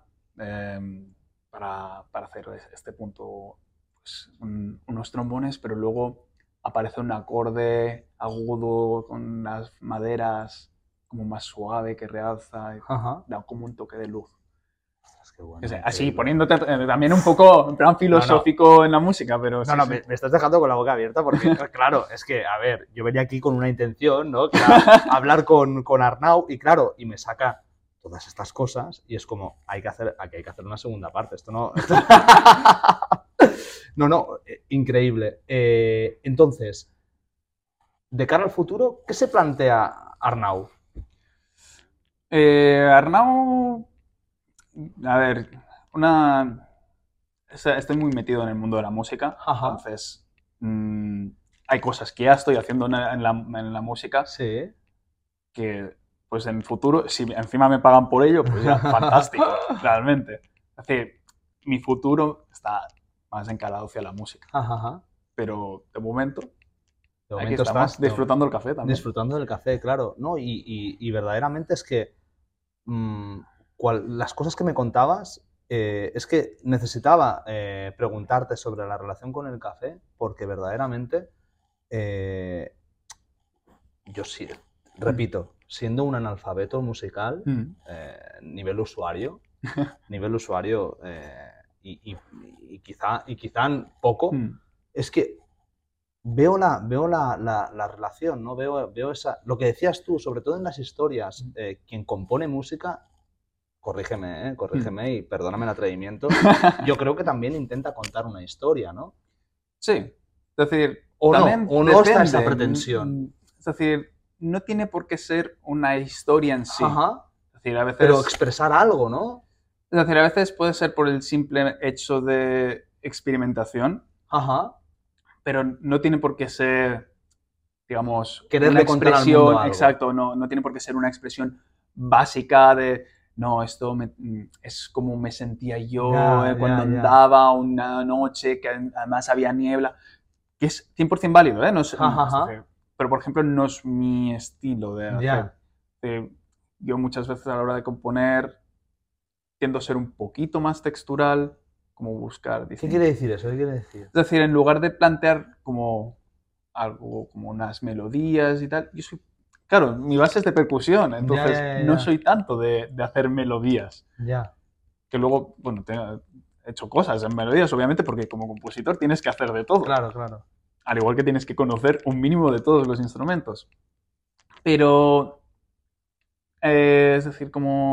Speaker 4: para hacer este punto, pues, unos trombones, pero luego aparece un acorde agudo con unas maderas como más suave que realza y da como un toque de luz.
Speaker 1: Qué bueno,
Speaker 4: así, poniéndote también un poco en plan filosófico en la música, pero...
Speaker 1: No, me estás dejando con la boca abierta porque, claro, es que, a ver, yo venía aquí con una intención, ¿no? Que era hablar con Arnau y, claro, y me saca todas estas cosas y es como, aquí hay que hacer una segunda parte. Esto no... increíble. Entonces, de cara al futuro, ¿qué se plantea Arnau?
Speaker 4: Arnau... A ver, estoy muy metido en el mundo de la música, entonces hay cosas que ya estoy haciendo en la música que, pues en el futuro, si encima me pagan por ello, pues ya, fantástico, realmente. Es decir, mi futuro está más encarado hacia la música. Pero de momento aquí estamos disfrutando el café también.
Speaker 1: Disfrutando del café, claro. No, y verdaderamente es que las cosas que me contabas, es que necesitaba preguntarte sobre la relación con el café, porque verdaderamente yo sí, repito, siendo un analfabeto musical, nivel usuario, y quizá poco, es que veo la relación, ¿no? Veo lo que decías tú, sobre todo en las historias, quien compone música, corrígeme y perdóname el atrevimiento, yo creo que también intenta contar una historia, ¿no?
Speaker 4: Sí, es decir,
Speaker 1: o no está esa pretensión.
Speaker 4: Es decir, no tiene por qué ser una historia en sí. Es decir, a veces,
Speaker 1: pero expresar algo, ¿no?
Speaker 4: Es decir, a veces puede ser por el simple hecho de experimentación, pero no tiene por qué ser, digamos,
Speaker 1: quererle
Speaker 4: una
Speaker 1: contar al mundo algo.
Speaker 4: Exacto, no tiene por qué ser una expresión básica de no, esto es como me sentía yo cuando andaba una noche que además había niebla, que es 100% válido, ¿eh? No es, pero, por ejemplo, no es mi estilo de hacer. Yo muchas veces a la hora de componer tiendo a ser un poquito más textural, como buscar...
Speaker 1: ¿Qué quiere decir eso? ¿Qué quiere decir?
Speaker 4: Es decir, en lugar de plantear como algo, como unas melodías y tal, yo soy... Claro, mi base es de percusión, entonces no soy tanto de hacer melodías. Que luego, bueno, he hecho cosas en melodías, obviamente, porque como compositor tienes que hacer de todo.
Speaker 1: Claro.
Speaker 4: al igual que tienes que conocer un mínimo de todos los instrumentos. Pero, es decir,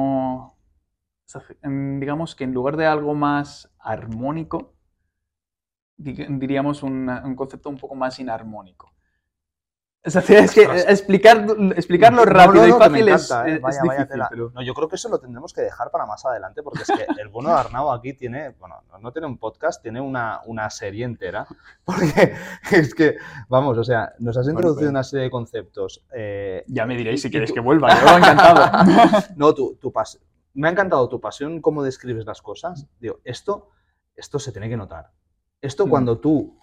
Speaker 4: digamos que en lugar de algo más armónico, diríamos un concepto un poco más inarmónico. Es decir, es que explicarlo rápido y fácil es difícil.
Speaker 1: Pero... No, yo creo que eso lo tendremos que dejar para más adelante, porque es que el bueno de Arnau aquí tiene, bueno, no tiene un podcast, tiene una serie entera, porque es que, vamos, o sea, nos has introducido una serie de conceptos.
Speaker 4: Ya me diréis si queréis que vuelva, yo encantado.
Speaker 1: No, me ha encantado tu pasión, cómo describes las cosas. Digo, esto se tiene que notar. Esto cuando tú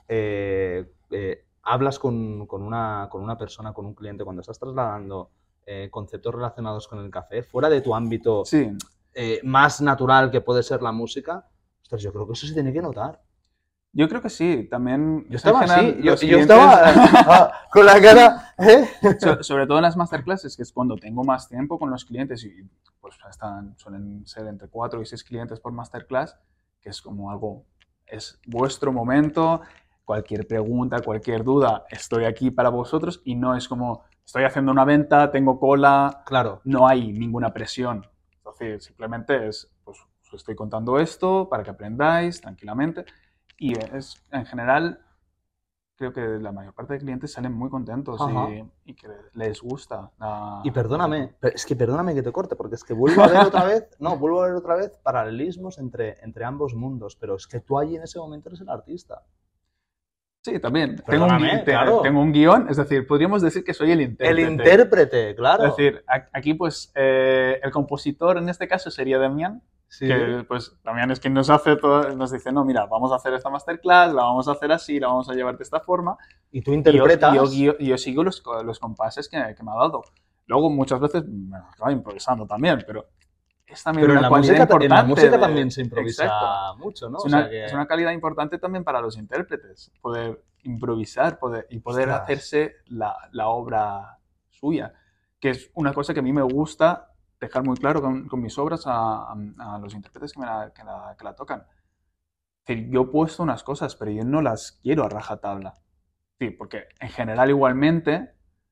Speaker 1: hablas con una persona, con un cliente, cuando estás trasladando conceptos relacionados con el café, fuera de tu ámbito más natural que puede ser la música, ostras, yo creo que eso se tiene que notar.
Speaker 4: Yo creo que sí, también...
Speaker 1: Yo estaba así, yo estaba con la cara...
Speaker 4: Sobre todo en las masterclasses, que es cuando tengo más tiempo con los clientes, y pues suelen ser entre 4 y 6 clientes por masterclass, que es como algo... Es vuestro momento... Cualquier pregunta, cualquier duda, estoy aquí para vosotros y no es como estoy haciendo una venta, tengo cola,
Speaker 1: claro,
Speaker 4: no hay ninguna presión. Entonces, simplemente es, pues os estoy contando esto para que aprendáis tranquilamente y en general, creo que la mayor parte de clientes salen muy contentos y que les gusta.
Speaker 1: Y perdóname que te corte, porque es que vuelvo a ver otra vez paralelismos entre ambos mundos, pero es que tú allí en ese momento eres el artista.
Speaker 4: Sí, también. Tengo un guión, es decir, podríamos decir que soy el intérprete.
Speaker 1: El intérprete, claro.
Speaker 4: Es decir, aquí pues el compositor en este caso sería Damián, que pues Damián es quien nos hace todo, nos dice, no, mira, vamos a hacer esta masterclass, la vamos a hacer así, la vamos a llevar de esta forma.
Speaker 1: Y tú interpretas.
Speaker 4: Yo sigo los compases que me ha dado. Luego muchas veces me acabo improvisando también, pero es también
Speaker 1: pero
Speaker 4: una cualidad importante.
Speaker 1: En la música también se improvisa mucho, ¿no?
Speaker 4: Es una calidad importante también para los intérpretes, poder improvisar y poder hacerse la obra suya, que es una cosa que a mí me gusta dejar muy claro con mis obras a los intérpretes que la tocan. Es decir, yo he puesto unas cosas, pero yo no las quiero a rajatabla. Sí, porque en general igualmente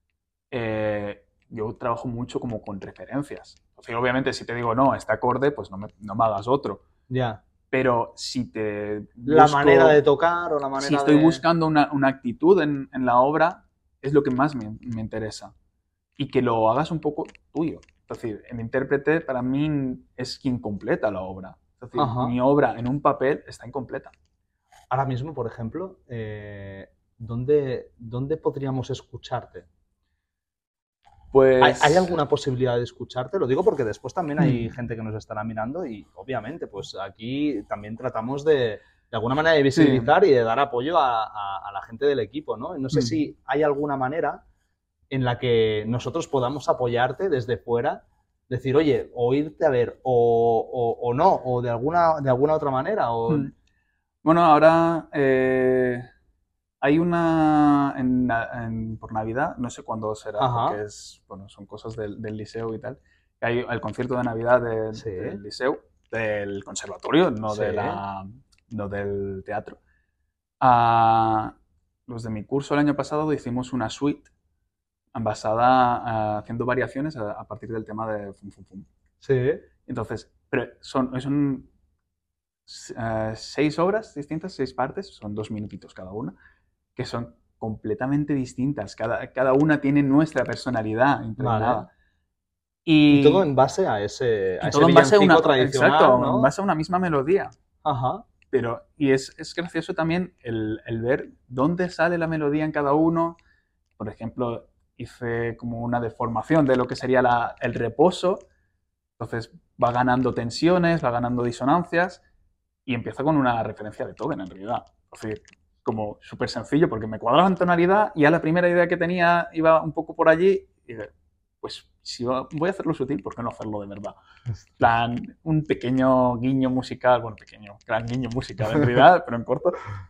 Speaker 4: yo trabajo mucho como con referencias. O sea, obviamente si te digo, no, este acorde, pues no me hagas otro.
Speaker 1: Ya.
Speaker 4: Pero si te busco,
Speaker 1: la manera de tocar o la manera de...
Speaker 4: Si estoy buscando una actitud en la obra, es lo que más me interesa. Y que lo hagas un poco tuyo. Es decir, el intérprete para mí es quien completa la obra. Es decir, mi obra en un papel está incompleta.
Speaker 1: Ahora mismo, por ejemplo, ¿dónde podríamos escucharte?
Speaker 4: Pues...
Speaker 1: ¿Hay alguna posibilidad de escucharte? Lo digo porque después también hay gente que nos estará mirando y obviamente pues aquí también tratamos de alguna manera de visibilizar y de dar apoyo a la gente del equipo, ¿no? No sé si hay alguna manera en la que nosotros podamos apoyarte desde fuera, decir, oye, o irte a ver o no, o de alguna otra manera.
Speaker 4: Bueno, ahora... hay una por Navidad, no sé cuándo será, porque son cosas del liceo y tal. Hay el concierto de Navidad del liceo, del conservatorio, no del teatro. Los de mi curso el año pasado hicimos una suite basada haciendo variaciones a partir del tema de Fum Fum Fum.
Speaker 1: Sí.
Speaker 4: Entonces, pero son 6 obras distintas, 6 partes, son 2 minutitos cada una, que son completamente distintas. Cada una tiene nuestra personalidad impregnada.
Speaker 1: Vale. Y todo en base a ese villancico tradicional,
Speaker 4: exacto,
Speaker 1: ¿no?
Speaker 4: En base a una misma melodía.
Speaker 1: Ajá.
Speaker 4: Y es gracioso también el ver dónde sale la melodía en cada uno. Por ejemplo, hice como una deformación de lo que sería el reposo. Entonces va ganando tensiones, va ganando disonancias y empieza con una referencia de Beethoven en realidad. Es decir, como súper sencillo porque me cuadraba en tonalidad y ya la primera idea que tenía iba un poco por allí y pues si voy a hacerlo sutil, ¿por qué no hacerlo de verdad? Plan, un pequeño guiño musical, gran guiño musical en realidad, pero en corto.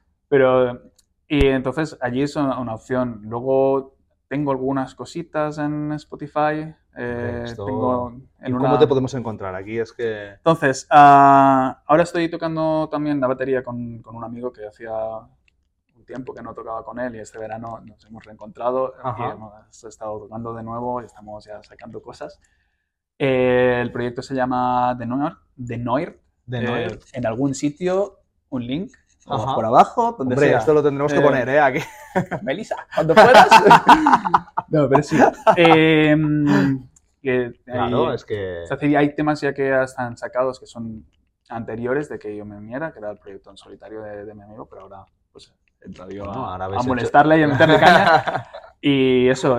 Speaker 4: Y entonces allí es una opción. Luego tengo algunas cositas en Spotify.
Speaker 1: ¿Cómo te podemos encontrar? Aquí es que...
Speaker 4: Entonces, ahora estoy tocando también la batería con un amigo que hacía tiempo que no tocaba con él y este verano nos hemos reencontrado y hemos estado tocando de nuevo y estamos ya sacando cosas. El proyecto se llama The Noir. En algún sitio, un link o por abajo, donde
Speaker 1: Hombre,
Speaker 4: sea.
Speaker 1: esto lo tendremos que poner, aquí.
Speaker 4: Melissa, cuando puedas. No, pero sí.
Speaker 1: Claro, es que...
Speaker 4: Es decir, hay temas ya que ya están sacados que son anteriores de que yo me uniera, que era el proyecto en solitario de mi amigo, pero ahora pues he entrado yo a molestarle y a meterle caña. Y eso,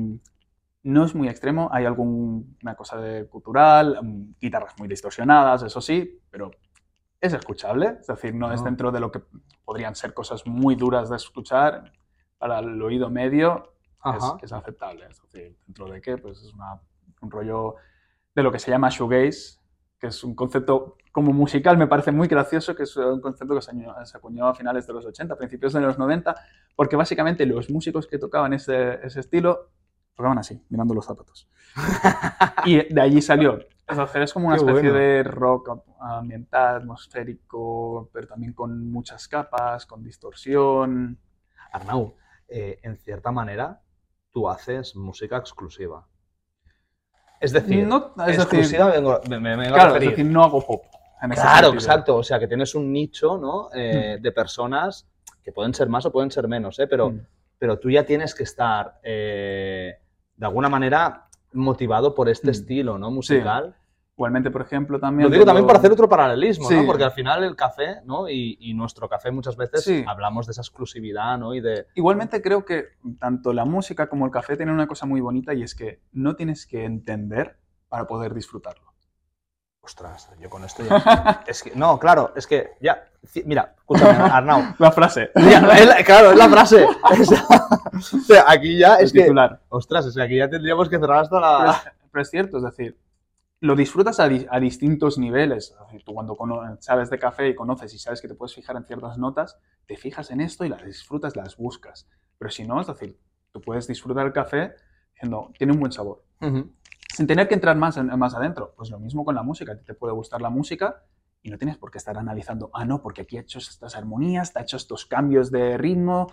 Speaker 4: no es muy extremo, hay alguna cosa de cultural, guitarras muy distorsionadas, eso sí, pero es escuchable, es decir, no es dentro de lo que podrían ser cosas muy duras de escuchar, para el oído medio es aceptable, es decir, dentro de qué, pues es un rollo de lo que se llama shoegaze, que es un concepto como musical, me parece muy gracioso, que es un concepto que se acuñó a finales de los 80, principios de los 90, porque básicamente los músicos que tocaban ese estilo tocaban así, mirando los zapatos. Y de allí salió. Es como una especie de rock ambiental, atmosférico, pero también con muchas capas, con distorsión.
Speaker 1: Arnau, en cierta manera, tú haces música exclusiva. Es decir, exclusiva me vengo a referir.
Speaker 4: Es decir, no hago pop.
Speaker 1: Claro, exacto. O sea, que tienes un nicho, ¿no? De personas que pueden ser más o pueden ser menos, pero tú ya tienes que estar, de alguna manera, motivado por este estilo, ¿no? Musical.
Speaker 4: Sí. Igualmente, por ejemplo, también...
Speaker 1: Lo digo también para hacer otro paralelismo, ¿no? Porque al final el café, ¿no? Y nuestro café muchas veces hablamos de esa exclusividad, ¿no?
Speaker 4: Igualmente creo que tanto la música como el café tienen una cosa muy bonita y es que no tienes que entender para poder disfrutarlo.
Speaker 1: Ostras, yo con esto ya... no, claro, es que ya... Mira, escúchame, Arnau.
Speaker 4: La frase.
Speaker 1: Claro, es la frase. O sea, aquí ya es que...
Speaker 4: titular.
Speaker 1: Ostras, es que aquí ya tendríamos que cerrar hasta la...
Speaker 4: Pero es cierto, es decir, lo disfrutas a distintos niveles. Es decir, tú cuando sabes de café y conoces y sabes que te puedes fijar en ciertas notas, te fijas en esto y las disfrutas, las buscas. Pero si no, es decir, tú puedes disfrutar el café diciendo, tiene un buen sabor. Sin tener que entrar más adentro. Pues lo mismo con la música. Te puede gustar la música y no tienes por qué estar analizando, no, porque aquí ha hecho estas armonías, te ha hecho estos cambios de ritmo.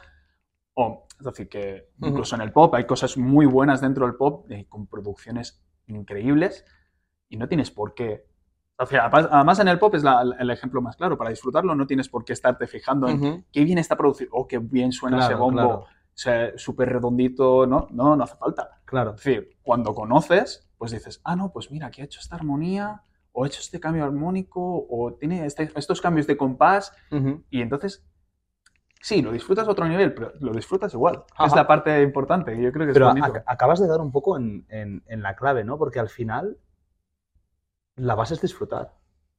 Speaker 4: Es decir, que incluso en el pop hay cosas muy buenas dentro del pop, con producciones increíbles, y no tienes por qué. O sea, además en el pop es el ejemplo más claro. Para disfrutarlo no tienes por qué estarte fijando en qué bien está producido, qué bien suena ese bombo. Claro. O sea, súper redondito, no hace falta.
Speaker 1: Claro.
Speaker 4: Es decir, cuando conoces, pues dices, no, pues mira, aquí ha hecho esta armonía, o ha hecho este cambio armónico, o tiene estos cambios de compás, y entonces, sí, lo disfrutas a otro nivel, pero lo disfrutas igual. Es la parte importante, y yo creo que es bonito.
Speaker 1: Pero acabas de dar un poco en la clave, ¿no? Porque al final, la base es disfrutar.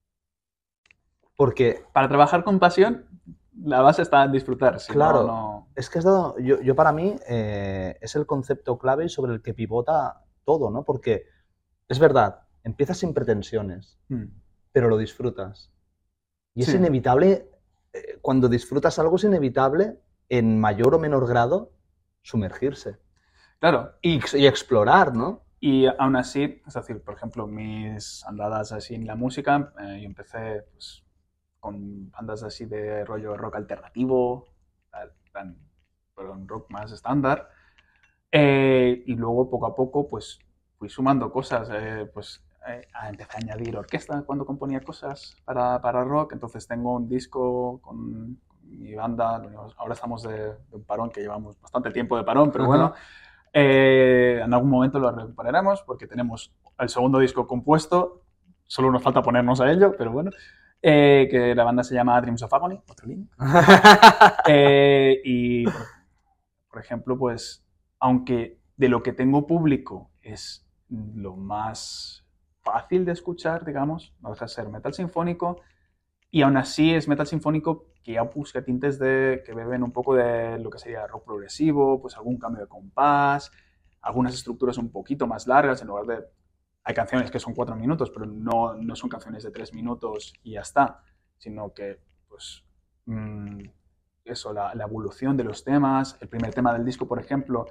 Speaker 1: Porque...
Speaker 4: Para trabajar con pasión, la base está en disfrutar. Si
Speaker 1: claro,
Speaker 4: no...
Speaker 1: es que has dado, yo para mí es el concepto clave sobre el que pivota todo, ¿no? Porque es verdad, empiezas sin pretensiones, pero lo disfrutas. Y es inevitable, cuando disfrutas algo es inevitable, en mayor o menor grado, sumergirse.
Speaker 4: Claro.
Speaker 1: Y explorar, ¿no?
Speaker 4: Y aún así, es decir, por ejemplo, mis andadas así en la música, yo empecé pues, con bandas así de rollo rock alternativo, pero un rock más estándar. Y luego, poco a poco, pues fui sumando cosas. Empecé a añadir orquesta cuando componía cosas para rock. Entonces tengo un disco con mi banda. Ahora estamos de un parón, que llevamos bastante tiempo de parón, pero bueno. En algún momento lo recuperaremos porque tenemos el segundo disco compuesto. Solo nos falta ponernos a ello, pero bueno. Que la banda se llama Dreams of Agony, otro link. Y, por ejemplo, pues, aunque de lo que tengo público es lo más fácil de escuchar, digamos, no deja de ser metal sinfónico, y aún así es metal sinfónico que ya busca tintes que beben un poco de lo que sería rock progresivo, pues algún cambio de compás, algunas estructuras un poquito más largas, en lugar de... Hay canciones que son 4 minutos, pero no son canciones de 3 minutos y ya está, sino que, pues, eso, la evolución de los temas. El primer tema del disco, por ejemplo,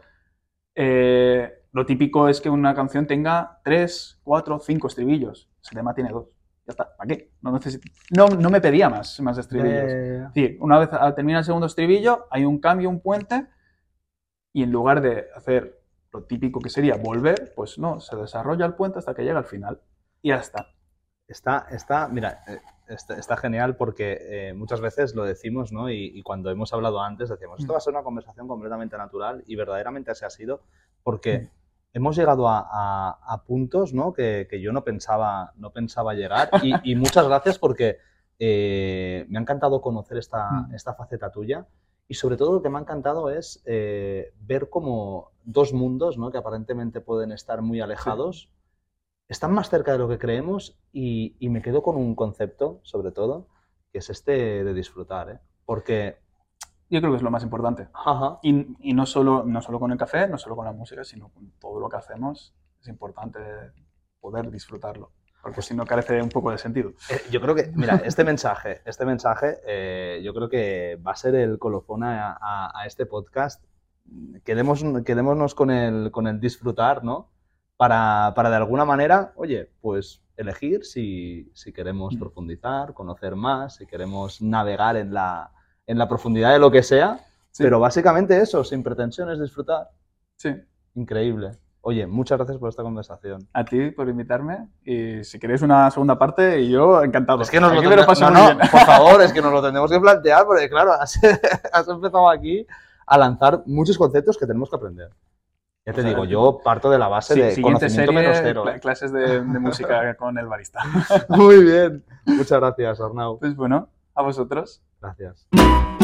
Speaker 4: lo típico es que una canción tenga 3, 4, 5 estribillos. Ese tema tiene 2. Ya está, ¿para qué? No necesito. No me pedía más estribillos. Es decir, una vez termina el segundo estribillo, hay un cambio, un puente, y en lugar de hacer lo típico que sería volver, pues no, se desarrolla el puente hasta que llega al final. Y ya está.
Speaker 1: Mira, está genial porque muchas veces lo decimos, ¿no? Y cuando hemos hablado antes decíamos, esto va a ser una conversación completamente natural y verdaderamente así ha sido porque hemos llegado a puntos, ¿no? que yo no pensaba llegar y muchas gracias porque me ha encantado conocer esta faceta tuya y sobre todo lo que me ha encantado es ver como dos mundos, ¿no? que aparentemente pueden estar muy alejados. Sí. Están más cerca de lo que creemos y me quedo con un concepto, sobre todo, que es este de disfrutar, ¿eh? Porque...
Speaker 4: Yo creo que es lo más importante.
Speaker 1: Ajá.
Speaker 4: Y no solo con el café, no solo con la música, sino con todo lo que hacemos. Es importante poder disfrutarlo, porque si no carece un poco de sentido.
Speaker 1: Yo creo que, mira, este mensaje yo creo que va a ser el colofón a este podcast. Quedémonos con el disfrutar, ¿no? Para de alguna manera, oye, pues elegir si queremos profundizar, conocer más, si queremos navegar en la profundidad de lo que sea, sí. Pero básicamente eso, sin pretensiones, disfrutar.
Speaker 4: Sí.
Speaker 1: Increíble. Oye, muchas gracias por esta conversación.
Speaker 4: A ti por invitarme y si queréis una segunda parte, yo encantado.
Speaker 1: Es que nos lo por favor, es que nos lo tendremos que plantear porque claro, has empezado aquí a lanzar muchos conceptos que tenemos que aprender. Ya te digo, yo parto de la base de conocimiento menos cero.
Speaker 4: Clases de música con el barista.
Speaker 1: Muy bien. Muchas gracias, Arnau.
Speaker 4: Pues bueno, a vosotros.
Speaker 1: Gracias.